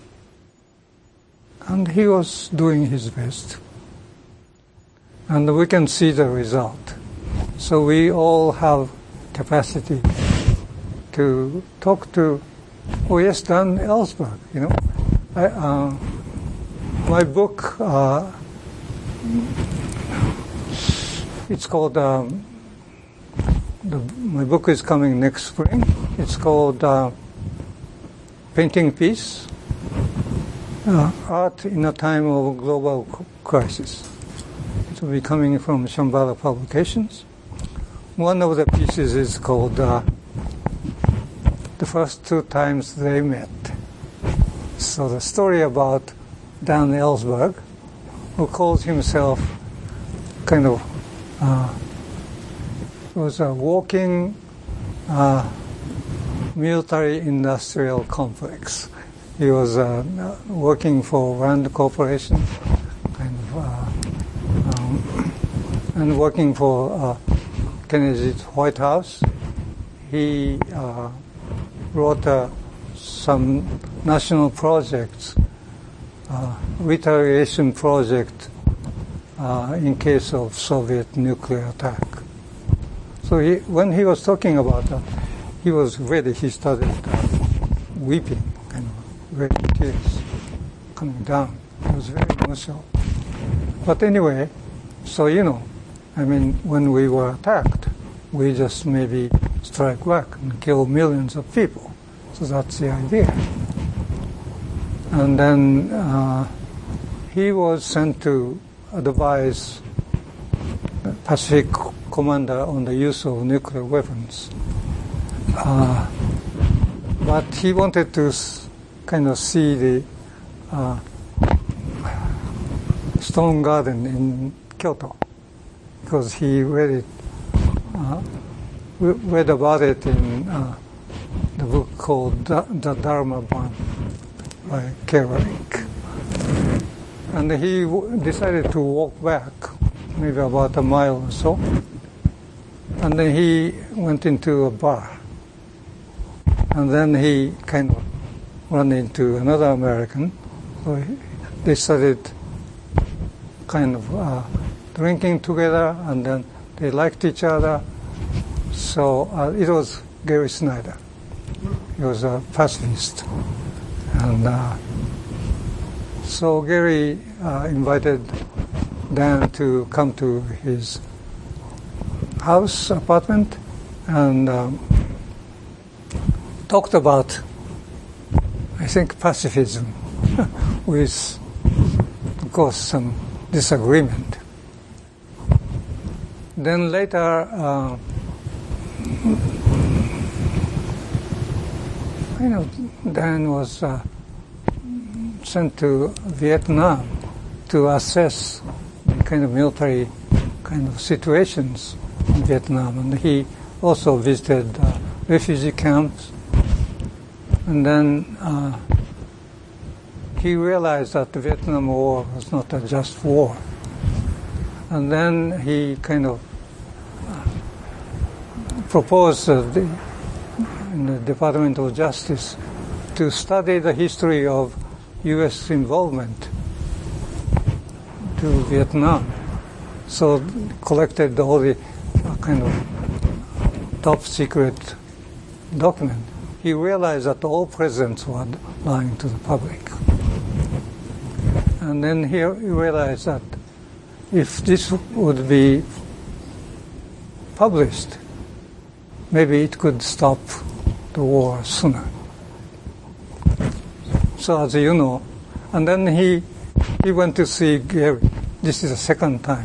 and he was doing his best. And we can see the result. So we all have capacity to talk to, oh yes, Dan Ellsberg, you know. I, uh, my book, uh, it's called, um, the, my book is coming next spring. It's called uh, Painting Peace, uh, Art in a Time of Global Crisis. It will be coming from Shambhala Publications. One of the pieces is called uh, The First Two Times They Met. So the story about Dan Ellsberg, who calls himself kind of uh, was a walking uh, military-industrial complex. He was uh, working for Rand Corporation, kind of, uh, um, and working for uh, Kennedy's White House. He uh, wrote uh, some national projects, uh, retaliation project uh, in case of Soviet nuclear attack. So he, when he was talking about that, he was ready. He started uh, weeping, kind of, red tears coming down. It was very emotional. But anyway, so you know, I mean, when we were attacked, we just maybe strike back and kill millions of people. So that's the idea. And then uh, he was sent to advise the Pacific commander on the use of nuclear weapons. Uh, but he wanted to s- kind of see the uh, Stone Garden in Kyoto, because he read it, uh, read about it in uh, the book called Da- The Dharma Band by Kerrick. And he w- decided to walk back, maybe about a mile or so. And then he went into a bar. And then he kind of ran into another American. So he, they started kind of uh, drinking together, and then they liked each other. So uh, it was Gary Snyder. He was a pacifist. And uh, so Gary uh, invited Dan to come to his house, apartment, and um, talked about, I think, pacifism with, of course, some disagreement. Then later, uh, you know, Dan was uh, sent to Vietnam to assess the kind of military kind of situations in Vietnam, and he also visited uh, refugee camps. And then uh, he realized that the Vietnam War was not a just war. And then he kind of uh, proposed uh, the, in the Department of Justice to study the history of U S involvement to Vietnam. So collected all the uh, kind of top secret document. He realized that all presidents were lying to the public. And then he realized that if this would be published, maybe it could stop the war sooner. So as you know, and then he he went to see Gary. This is the second time.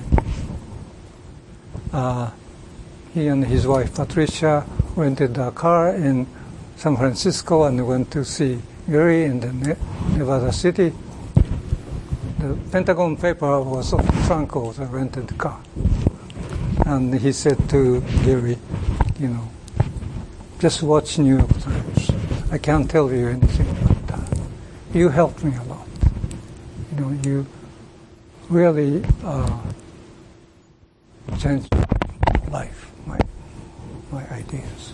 Uh, he and his wife Patricia rented a car in San Francisco and went to see Gary in the ne- Nevada City. The Pentagon paper was on the trunk of the rented car. And he said to Gary, you know, just watch New York Times. I can't tell you anything, but uh, you helped me a lot. You know, you really uh, changed my life, my, my ideas.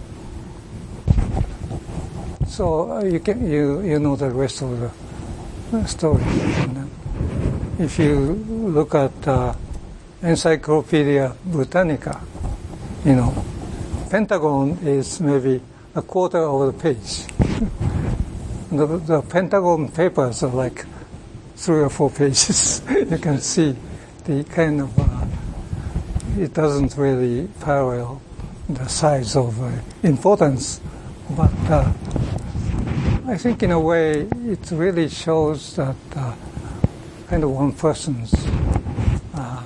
So uh, you can you you know the rest of the uh, story. And then if you look at uh, Encyclopedia Britannica, you know, Pentagon is maybe a quarter of the page. the, the Pentagon papers are like three or four pages. You can see the kind of uh, it doesn't really parallel the size of uh, importance, but. Uh, I think in a way it really shows that uh, kind of one person's uh,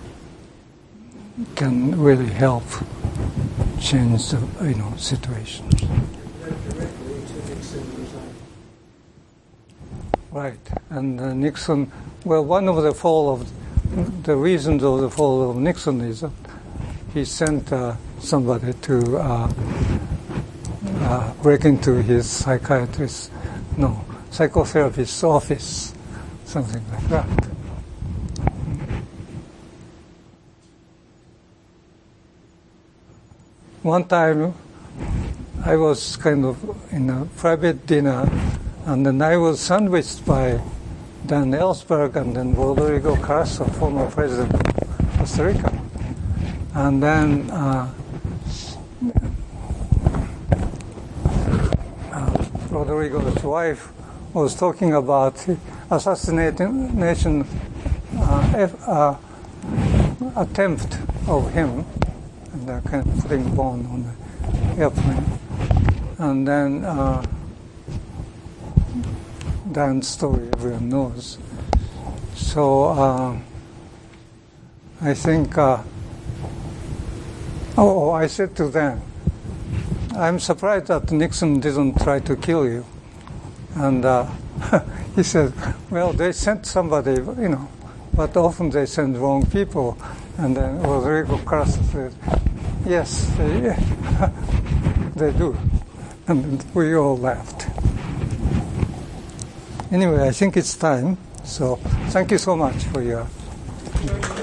can really help change the you know situations. Right, and uh, Nixon. Well, one of the fall of the reasons of the fall of Nixon is that he sent uh, somebody to. Uh, Uh, break into his psychiatrist, no, psychotherapist's office, something like that. One time, I was kind of in a private dinner, and then I was sandwiched by Dan Ellsberg and then Rodrigo Castro, former president of Costa Rica. And then uh, Rodrigo's wife was talking about assassination uh, if, uh, attempt of him, and uh, kind of putting bomb on the airplane, and then uh, Dan's story everyone knows. So uh, I think. Uh, oh, I said to Dan, I'm surprised that Nixon didn't try to kill you, and uh, he said, well, they sent somebody, you know, but often they send wrong people. And then Rodrigo Carasso said, yes, they, they do. And we all laughed. Anyway, I think it's time. So thank you so much for your